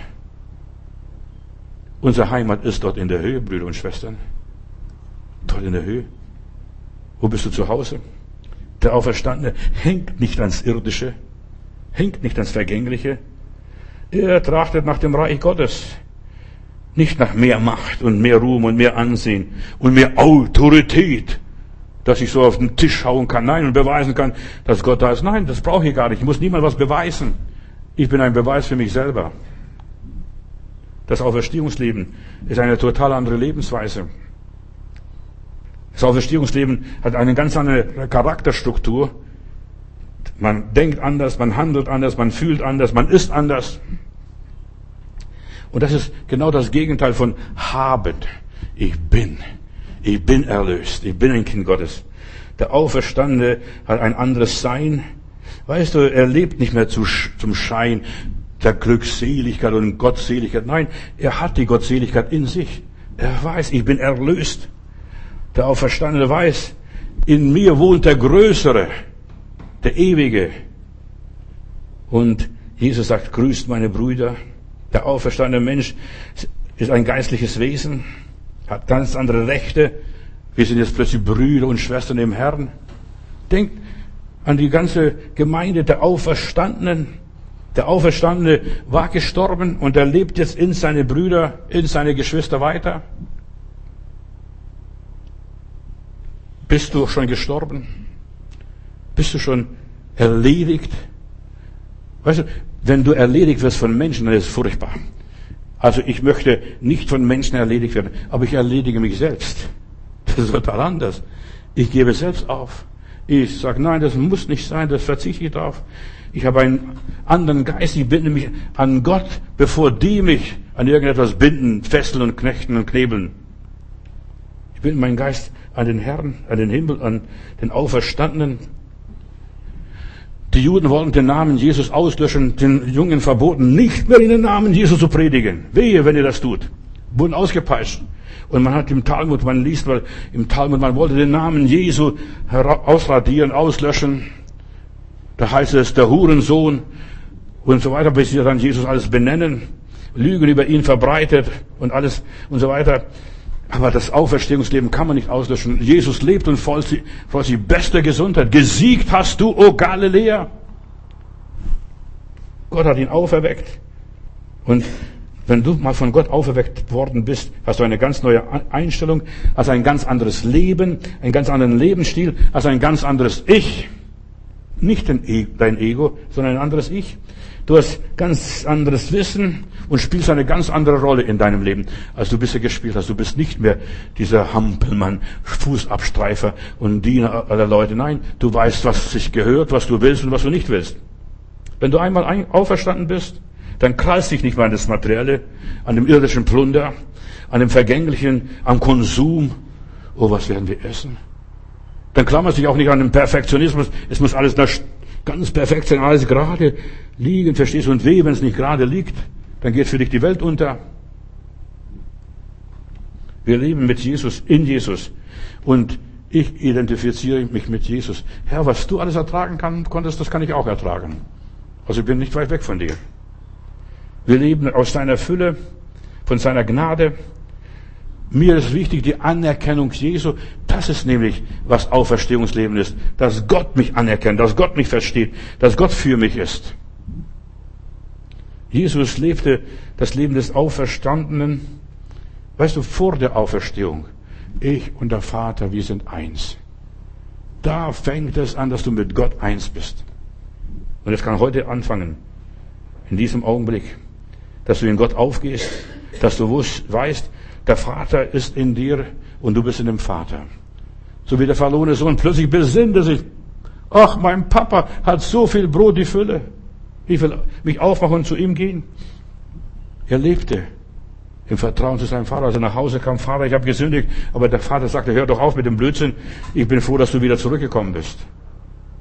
Unsere Heimat ist dort in der Höhe, Brüder und Schwestern. Dort in der Höhe. Wo bist du zu Hause? Der Auferstandene hängt nicht ans Irdische, hängt nicht ans Vergängliche. Er trachtet nach dem Reich Gottes. Nicht nach mehr Macht und mehr Ruhm und mehr Ansehen und mehr Autorität, dass ich so auf den Tisch hauen kann, nein, und beweisen kann, dass Gott da ist. Nein, das brauche ich gar nicht. Ich muss niemand was beweisen. Ich bin ein Beweis für mich selber. Das Auferstehungsleben ist eine total andere Lebensweise. Das Auferstehungsleben hat eine ganz andere Charakterstruktur. Man denkt anders, man handelt anders, man fühlt anders, man ist anders. Und das ist genau das Gegenteil von haben. Ich bin erlöst. Ich bin ein Kind Gottes. Der Auferstandene hat ein anderes Sein. Weißt du, er lebt nicht mehr zum Schein der Glückseligkeit und Gottseligkeit. Nein, er hat die Gottseligkeit in sich. Er weiß, ich bin erlöst. Der Auferstandene weiß, in mir wohnt der Größere, der Ewige. Und Jesus sagt, grüßt meine Brüder. Der auferstandene Mensch ist ein geistliches Wesen, hat ganz andere Rechte. Wir sind jetzt plötzlich Brüder und Schwestern im Herrn. Denkt an die ganze Gemeinde der Auferstandenen. Der Auferstandene war gestorben und er lebt jetzt in seine Brüder, in seine Geschwister weiter. Bist du schon gestorben? Bist du schon erledigt? Weißt du, wenn du erledigt wirst von Menschen, dann ist es furchtbar. Also ich möchte nicht von Menschen erledigt werden, aber ich erledige mich selbst. Das ist total anders. Ich gebe selbst auf. Ich sage, nein, das muss nicht sein, das verzichte ich darauf. Ich habe einen anderen Geist, ich binde mich an Gott, bevor die mich an irgendetwas binden, fesseln und knechten und knebeln. Ich binde meinen Geist an den Herrn, an den Himmel, an den Auferstandenen. Die Juden wollten den Namen Jesus auslöschen, den Jungen verboten, nicht mehr in den Namen Jesus zu predigen. Wehe, wenn ihr das tut. Wurden ausgepeitscht. Und man hat im Talmud, man liest mal im Talmud, man wollte den Namen Jesu ausradieren, auslöschen. Da heißt es, der Hurensohn und so weiter, bis sie dann Jesus alles benennen, Lügen über ihn verbreitet und alles und so weiter. Aber das Auferstehungsleben kann man nicht auslöschen. Jesus lebt und freut sich beste Gesundheit. Gesiegt hast du, o Galiläa. Gott hat ihn auferweckt. Und wenn du mal von Gott auferweckt worden bist, hast du eine ganz neue Einstellung, hast ein ganz anderes Leben, einen ganz anderen Lebensstil, hast ein ganz anderes Ich. Nicht dein Ego, sondern ein anderes Ich. Du hast ganz anderes Wissen und spielst eine ganz andere Rolle in deinem Leben, als du bisher gespielt hast. Du bist nicht mehr dieser Hampelmann, Fußabstreifer und Diener aller Leute. Nein, du weißt, was sich gehört, was du willst und was du nicht willst. Wenn du einmal auferstanden bist, dann krallst dich nicht mehr an das Materielle, an dem irdischen Plunder, an dem Vergänglichen, am Konsum. Oh, was werden wir essen? Dann klammerst du dich auch nicht an den Perfektionismus. Es muss alles ganz perfekt sein, alles gerade liegen, verstehst du? Und weh, wenn es nicht gerade liegt, dann geht für dich die Welt unter. Wir leben mit Jesus, in Jesus. Und ich identifiziere mich mit Jesus. Herr, was du alles ertragen konntest, das kann ich auch ertragen. Also ich bin nicht weit weg von dir. Wir leben aus seiner Fülle, von seiner Gnade. Mir ist wichtig, die Anerkennung Jesu. Das ist nämlich, was Auferstehungsleben ist. Dass Gott mich anerkennt, dass Gott mich versteht, dass Gott für mich ist. Jesus lebte das Leben des Auferstandenen. Weißt du, vor der Auferstehung. Ich und der Vater, wir sind eins. Da fängt es an, dass du mit Gott eins bist. Und es kann heute anfangen. In diesem Augenblick. Dass du in Gott aufgehst. Dass du weißt, der Vater ist in dir und du bist in dem Vater. So wie der verlorene Sohn plötzlich besinnt er sich. Ach, mein Papa hat so viel Brot, die Fülle. Ich will mich aufmachen und zu ihm gehen. Er lebte im Vertrauen zu seinem Vater. Als er nach Hause kam, Vater, ich habe gesündigt. Aber der Vater sagte, hör doch auf mit dem Blödsinn. Ich bin froh, dass du wieder zurückgekommen bist.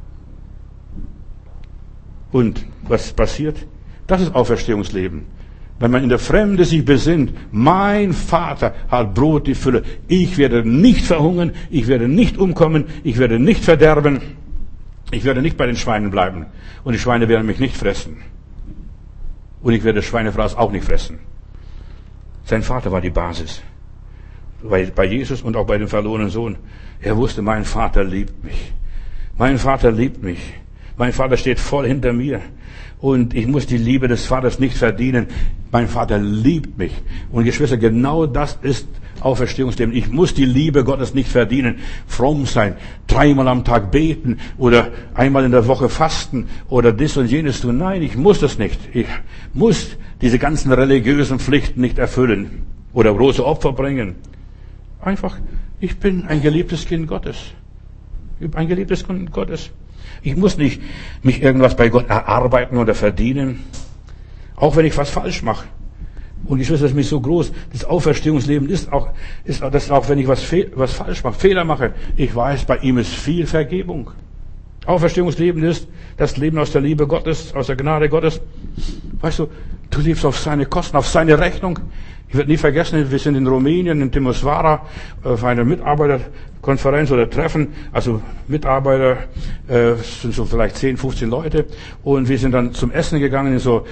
Und was passiert? Das ist Auferstehungsleben. Wenn man in der Fremde sich besinnt, mein Vater hat Brot die Fülle. Ich werde nicht verhungern, ich werde nicht umkommen, ich werde nicht verderben, ich werde nicht bei den Schweinen bleiben. Und die Schweine werden mich nicht fressen. Und ich werde das Schweinefraß auch nicht fressen. Sein Vater war die Basis. Bei Jesus und auch bei dem verlorenen Sohn. Er wusste, mein Vater liebt mich. Mein Vater liebt mich. Mein Vater steht voll hinter mir. Und ich muss die Liebe des Vaters nicht verdienen. Mein Vater liebt mich. Und Geschwister, genau das ist Auferstehungsleben. Ich muss die Liebe Gottes nicht verdienen. Fromm sein, 3-mal am Tag beten oder einmal in der Woche fasten oder dies und jenes tun. Nein, ich muss das nicht. Ich muss diese ganzen religiösen Pflichten nicht erfüllen oder große Opfer bringen. Einfach, ich bin ein geliebtes Kind Gottes. Ein geliebtes Kind Gottes. Ich muss nicht mich irgendwas bei Gott erarbeiten oder verdienen. Auch wenn ich was falsch mache. Und ich weiß, das ist mich so groß. Das Auferstehungsleben ist auch, wenn ich was falsch mache, Fehler mache. Ich weiß, bei ihm ist viel Vergebung. Auferstehungsleben ist das Leben aus der Liebe Gottes, aus der Gnade Gottes. Weißt du, du lebst auf seine Kosten, auf seine Rechnung. Ich werde nie vergessen, wir sind in Rumänien, in Timișoara, auf einer Mitarbeiterkonferenz oder Treffen. Also Mitarbeiter sind so vielleicht 10, 15 Leute. Und wir sind dann zum Essen gegangen in so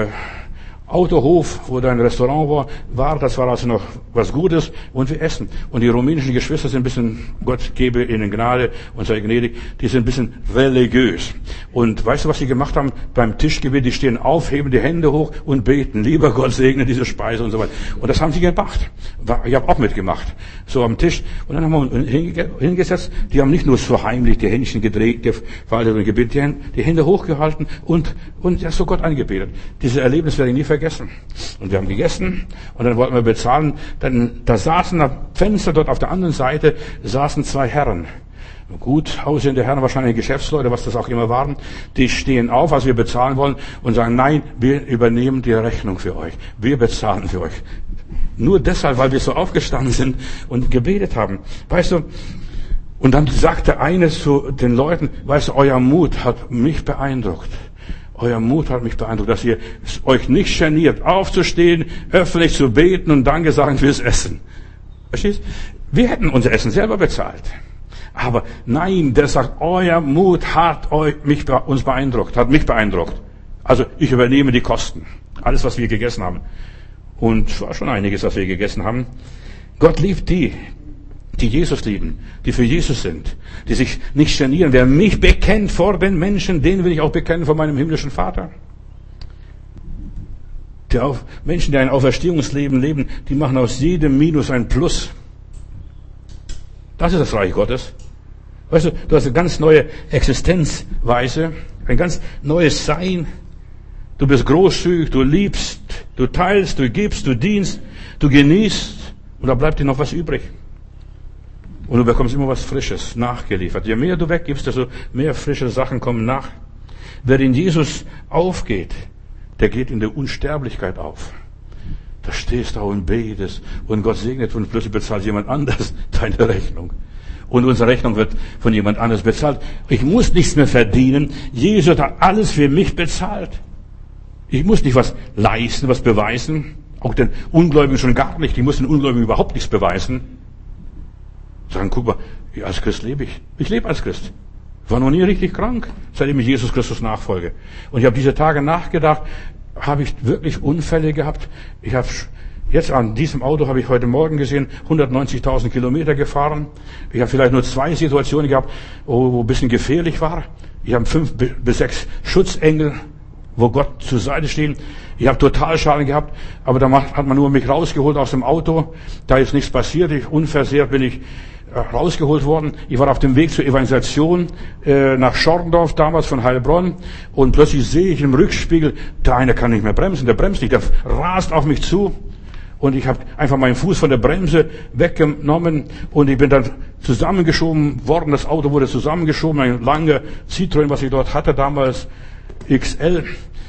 Autohof, wo da ein Restaurant war. Das war also noch was Gutes. Und wir essen. Und die rumänischen Geschwister sind ein bisschen, Gott gebe ihnen Gnade und sei gnädig, die sind ein bisschen religiös. Und weißt du, was sie gemacht haben beim Tischgebet? Die stehen auf, heben die Hände hoch und beten. Lieber Gott, segne diese Speise und so weiter. Und das haben sie gemacht. Ich habe auch mitgemacht. So am Tisch. Und dann haben wir uns hingesetzt. Die haben nicht nur so heimlich die Händchen gedreht, gefaltet und gebetet, die Hände hochgehalten und ja, so Gott angebetet. Dieses Erlebnis werde ich nie vergessen. Und wir haben gegessen und dann wollten wir bezahlen. Da saßen am Fenster dort auf der anderen Seite saßen 2 Herren. Gut aussehende Herren, wahrscheinlich Geschäftsleute, was das auch immer waren. Die stehen auf, als wir bezahlen wollen und sagen, nein, wir übernehmen die Rechnung für euch. Wir bezahlen für euch. Nur deshalb, weil wir so aufgestanden sind und gebetet haben. Weißt du, und dann sagte eines zu den Leuten, weißt du, euer Mut hat mich beeindruckt. Euer Mut hat mich beeindruckt, dass ihr euch nicht geniert, aufzustehen, öffentlich zu beten und Danke sagen fürs Essen. Verstehst? Wir hätten unser Essen selber bezahlt. Aber nein, der sagt, euer Mut hat uns beeindruckt, hat mich beeindruckt. Also ich übernehme die Kosten. Alles, was wir gegessen haben. Und es war schon einiges, was wir gegessen haben. Gott liebt die Jesus lieben, die für Jesus sind, die sich nicht genieren. Wer mich bekennt vor den Menschen, den will ich auch bekennen vor meinem himmlischen Vater. Menschen, die ein Auferstehungsleben leben, die machen aus jedem Minus ein Plus. Das ist das Reich Gottes. Weißt du, du hast eine ganz neue Existenzweise, ein ganz neues Sein. Du bist großzügig, du liebst, du teilst, du gibst, du dienst, du genießt und da bleibt dir noch was übrig. Und du bekommst immer was Frisches nachgeliefert. Je mehr du weggibst, desto mehr frische Sachen kommen nach. Wer in Jesus aufgeht, der geht in der Unsterblichkeit auf. Da stehst du und betest und Gott segnet und plötzlich bezahlt jemand anders deine Rechnung. Und unsere Rechnung wird von jemand anders bezahlt. Ich muss nichts mehr verdienen. Jesus hat alles für mich bezahlt. Ich muss nicht was leisten, was beweisen. Auch den Ungläubigen schon gar nicht. Ich muss den Ungläubigen überhaupt nichts beweisen. Sagen, guck mal, als Christ lebe ich. Ich lebe als Christ. Ich war noch nie richtig krank, seitdem ich Jesus Christus nachfolge. Und ich habe diese Tage nachgedacht, habe ich wirklich Unfälle gehabt? Ich habe jetzt an diesem Auto habe ich heute Morgen gesehen, 190.000 Kilometer gefahren. Ich habe vielleicht nur 2 Situationen gehabt, wo ein bisschen gefährlich war. Ich habe 5 bis 6 Schutzengel, wo Gott zur Seite stehen. Ich habe Totalschaden gehabt, aber da hat man nur mich rausgeholt aus dem Auto. Da ist nichts passiert. Unversehrt bin ich rausgeholt worden. Ich war auf dem Weg zur Evangelisation nach Schorndorf, damals von Heilbronn. Und plötzlich sehe ich im Rückspiegel, der eine kann nicht mehr bremsen, der bremst nicht, der rast auf mich zu. Und ich habe einfach meinen Fuß von der Bremse weggenommen und ich bin dann zusammengeschoben worden. Das Auto wurde zusammengeschoben, ein langer Citroën, was ich dort hatte, damals XL.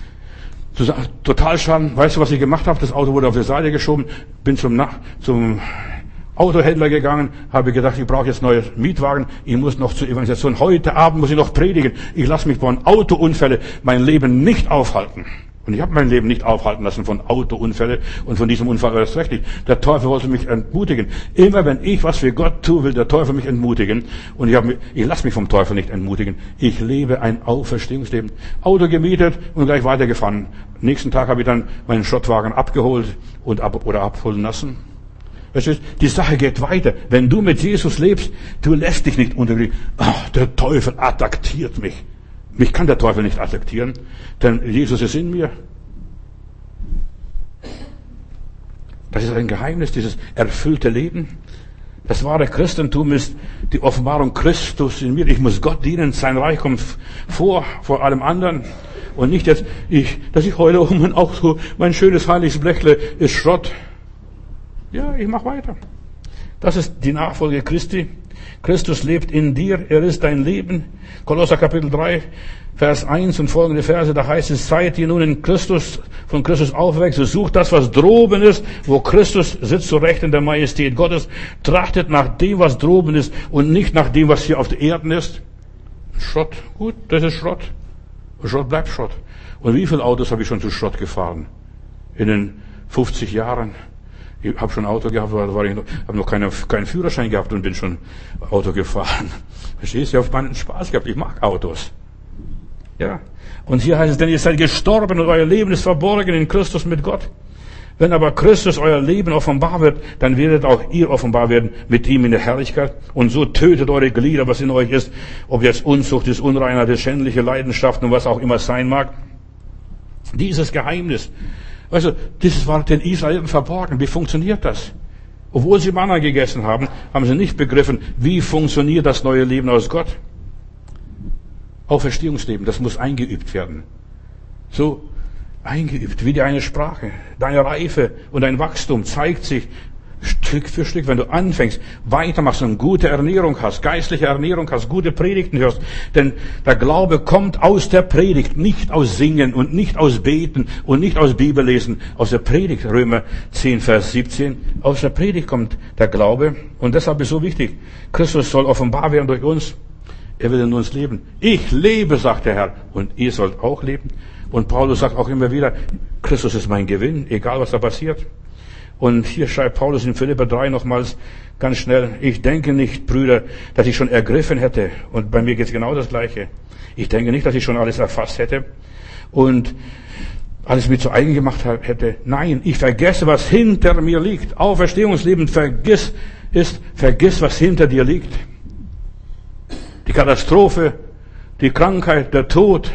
Totalschaden. Weißt du, was ich gemacht habe? Das Auto wurde auf die Seite geschoben, bin zum Autohändler gegangen, habe gedacht, ich brauche jetzt neue Mietwagen, ich muss noch zur Evangelisation, heute Abend muss ich noch predigen, ich lasse mich von Autounfälle mein Leben nicht aufhalten. Und ich habe mein Leben nicht aufhalten lassen von Autounfällen und von diesem Unfall erst recht nicht. Der Teufel wollte mich entmutigen. Immer wenn ich was für Gott tue, will der Teufel mich entmutigen. Und ich lasse mich vom Teufel nicht entmutigen. Ich lebe ein Auferstehungsleben. Auto gemietet und gleich weitergefahren. Nächsten Tag habe ich dann meinen Schrottwagen abgeholt oder abholen lassen. Weißt du, die Sache geht weiter. Wenn du mit Jesus lebst, du lässt dich nicht unterkriegen. Der Teufel attackiert mich. Mich kann der Teufel nicht attackieren, denn Jesus ist in mir. Das ist ein Geheimnis, dieses erfüllte Leben. Das wahre Christentum ist die Offenbarung Christus in mir. Ich muss Gott dienen, sein Reich kommt vor allem anderen. Und nicht jetzt, dass ich heule und auch so, mein schönes heiliges Blechle ist Schrott. Ja, ich mache weiter. Das ist die Nachfolge Christi. Christus lebt in dir, er ist dein Leben. Kolosser Kapitel 3, Vers 1 und folgende Verse, da heißt es, seid ihr nun in Christus, von Christus aufgeweckt, so sucht das, was droben ist, wo Christus sitzt zu Rechten der Majestät Gottes, trachtet nach dem, was droben ist und nicht nach dem, was hier auf der Erde ist. Schrott, gut, das ist Schrott. Schrott bleibt Schrott. Und wie viele Autos habe ich schon zu Schrott gefahren? In den 50 Jahren. Ich habe schon Auto gehabt, habe noch keinen Führerschein gehabt und bin schon Auto gefahren. Verstehst du? Ich habe meinen Spaß gehabt. Ich mag Autos. Ja. Und hier heißt es, denn ihr seid gestorben und euer Leben ist verborgen in Christus mit Gott. Wenn aber Christus euer Leben offenbar wird, dann werdet auch ihr offenbar werden mit ihm in der Herrlichkeit. Und so tötet eure Glieder, was in euch ist, ob jetzt Unzucht ist, Unreinheit ist, schändliche Leidenschaften und was auch immer sein mag. Dieses Geheimnis, also, dieses war den Israeliten verborgen. Wie funktioniert das? Obwohl sie Manna gegessen haben, haben sie nicht begriffen, wie funktioniert das neue Leben aus Gott. Auferstehungsleben, das muss eingeübt werden. So eingeübt, wie eine Sprache. Deine Reife und dein Wachstum zeigt sich Stück für Stück, wenn du anfängst, weitermachst und gute Ernährung hast, geistliche Ernährung hast, gute Predigten hörst. Denn der Glaube kommt aus der Predigt, nicht aus Singen und nicht aus Beten und nicht aus Bibellesen. Aus der Predigt, Römer 10, Vers 17. Aus der Predigt kommt der Glaube. Und deshalb ist so wichtig, Christus soll offenbar werden durch uns. Er will in uns leben. Ich lebe, sagt der Herr, und ihr sollt auch leben. Und Paulus sagt auch immer wieder, Christus ist mein Gewinn, egal was da passiert. Und hier schreibt Paulus in Philipper 3 nochmals ganz schnell, ich denke nicht, Brüder, dass ich schon ergriffen hätte. Und bei mir geht es genau das Gleiche. Ich denke nicht, dass ich schon alles erfasst hätte und alles mir zu eigen gemacht hätte. Nein, ich vergesse, was hinter mir liegt. Auferstehungsleben, vergiss, was hinter dir liegt. Die Katastrophe, die Krankheit, der Tod,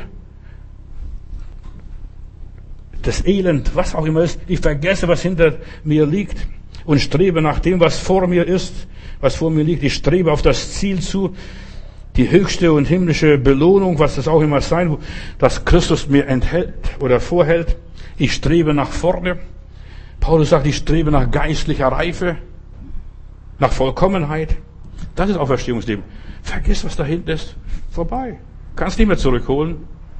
das Elend, was auch immer ist, ich vergesse, was hinter mir liegt und strebe nach dem, was vor mir ist, was vor mir liegt. Ich strebe auf das Ziel zu, die höchste und himmlische Belohnung, was das auch immer sein, das Christus mir enthält oder vorhält. Ich strebe nach vorne. Paulus sagt, ich strebe nach geistlicher Reife, nach Vollkommenheit. Das ist Auferstehungsleben. Vergiss, was da hinten ist. Vorbei. Kannst nicht mehr zurückholen.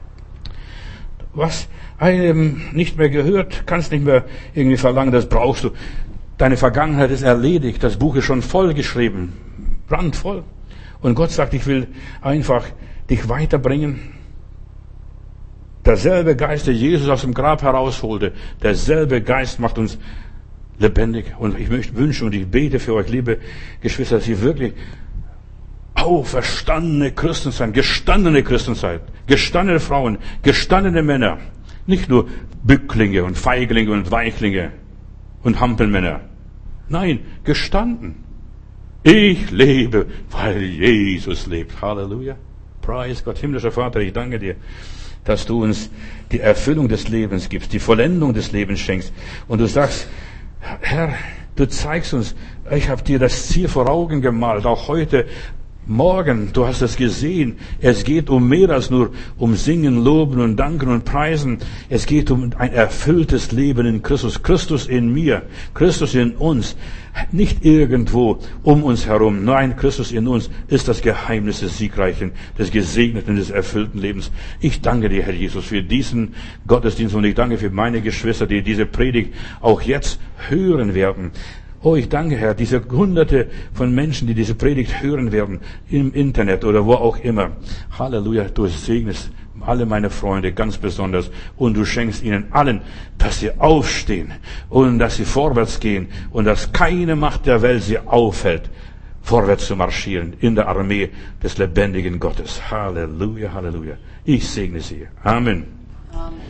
Was einem nicht mehr gehört, kannst nicht mehr irgendwie verlangen, das brauchst du. Deine Vergangenheit ist erledigt, das Buch ist schon voll geschrieben, brandvoll. Und Gott sagt, ich will einfach dich weiterbringen. Derselbe Geist, der Jesus aus dem Grab herausholte, derselbe Geist macht uns lebendig. Und ich möchte wünschen und ich bete für euch, liebe Geschwister, dass ihr wirklich auferstandene Christen seid, gestandene Christen seid, gestandene Frauen, gestandene Männer. Nicht nur Bücklinge und Feiglinge und Weichlinge und Hampelmänner. Nein, gestanden. Ich lebe, weil Jesus lebt. Halleluja. Preis Gott, himmlischer Vater, ich danke dir, dass du uns die Erfüllung des Lebens gibst, die Vollendung des Lebens schenkst. Und du sagst, Herr, du zeigst uns, ich habe dir das Ziel vor Augen gemalt, auch heute Morgen, du hast es gesehen, es geht um mehr als nur um Singen, Loben und Danken und Preisen. Es geht um ein erfülltes Leben in Christus. Christus in mir, Christus in uns. Nicht irgendwo um uns herum. Nein, Christus in uns ist das Geheimnis des Siegreichen, des gesegneten, des erfüllten Lebens. Ich danke dir, Herr Jesus, für diesen Gottesdienst und ich danke für meine Geschwister, die diese Predigt auch jetzt hören werden. Oh, ich danke, Herr, diese Hunderte von Menschen, die diese Predigt hören werden, im Internet oder wo auch immer. Halleluja, du segnest alle meine Freunde ganz besonders und du schenkst ihnen allen, dass sie aufstehen und dass sie vorwärts gehen und dass keine Macht der Welt sie aufhält, vorwärts zu marschieren in der Armee des lebendigen Gottes. Halleluja, Halleluja. Ich segne sie. Amen.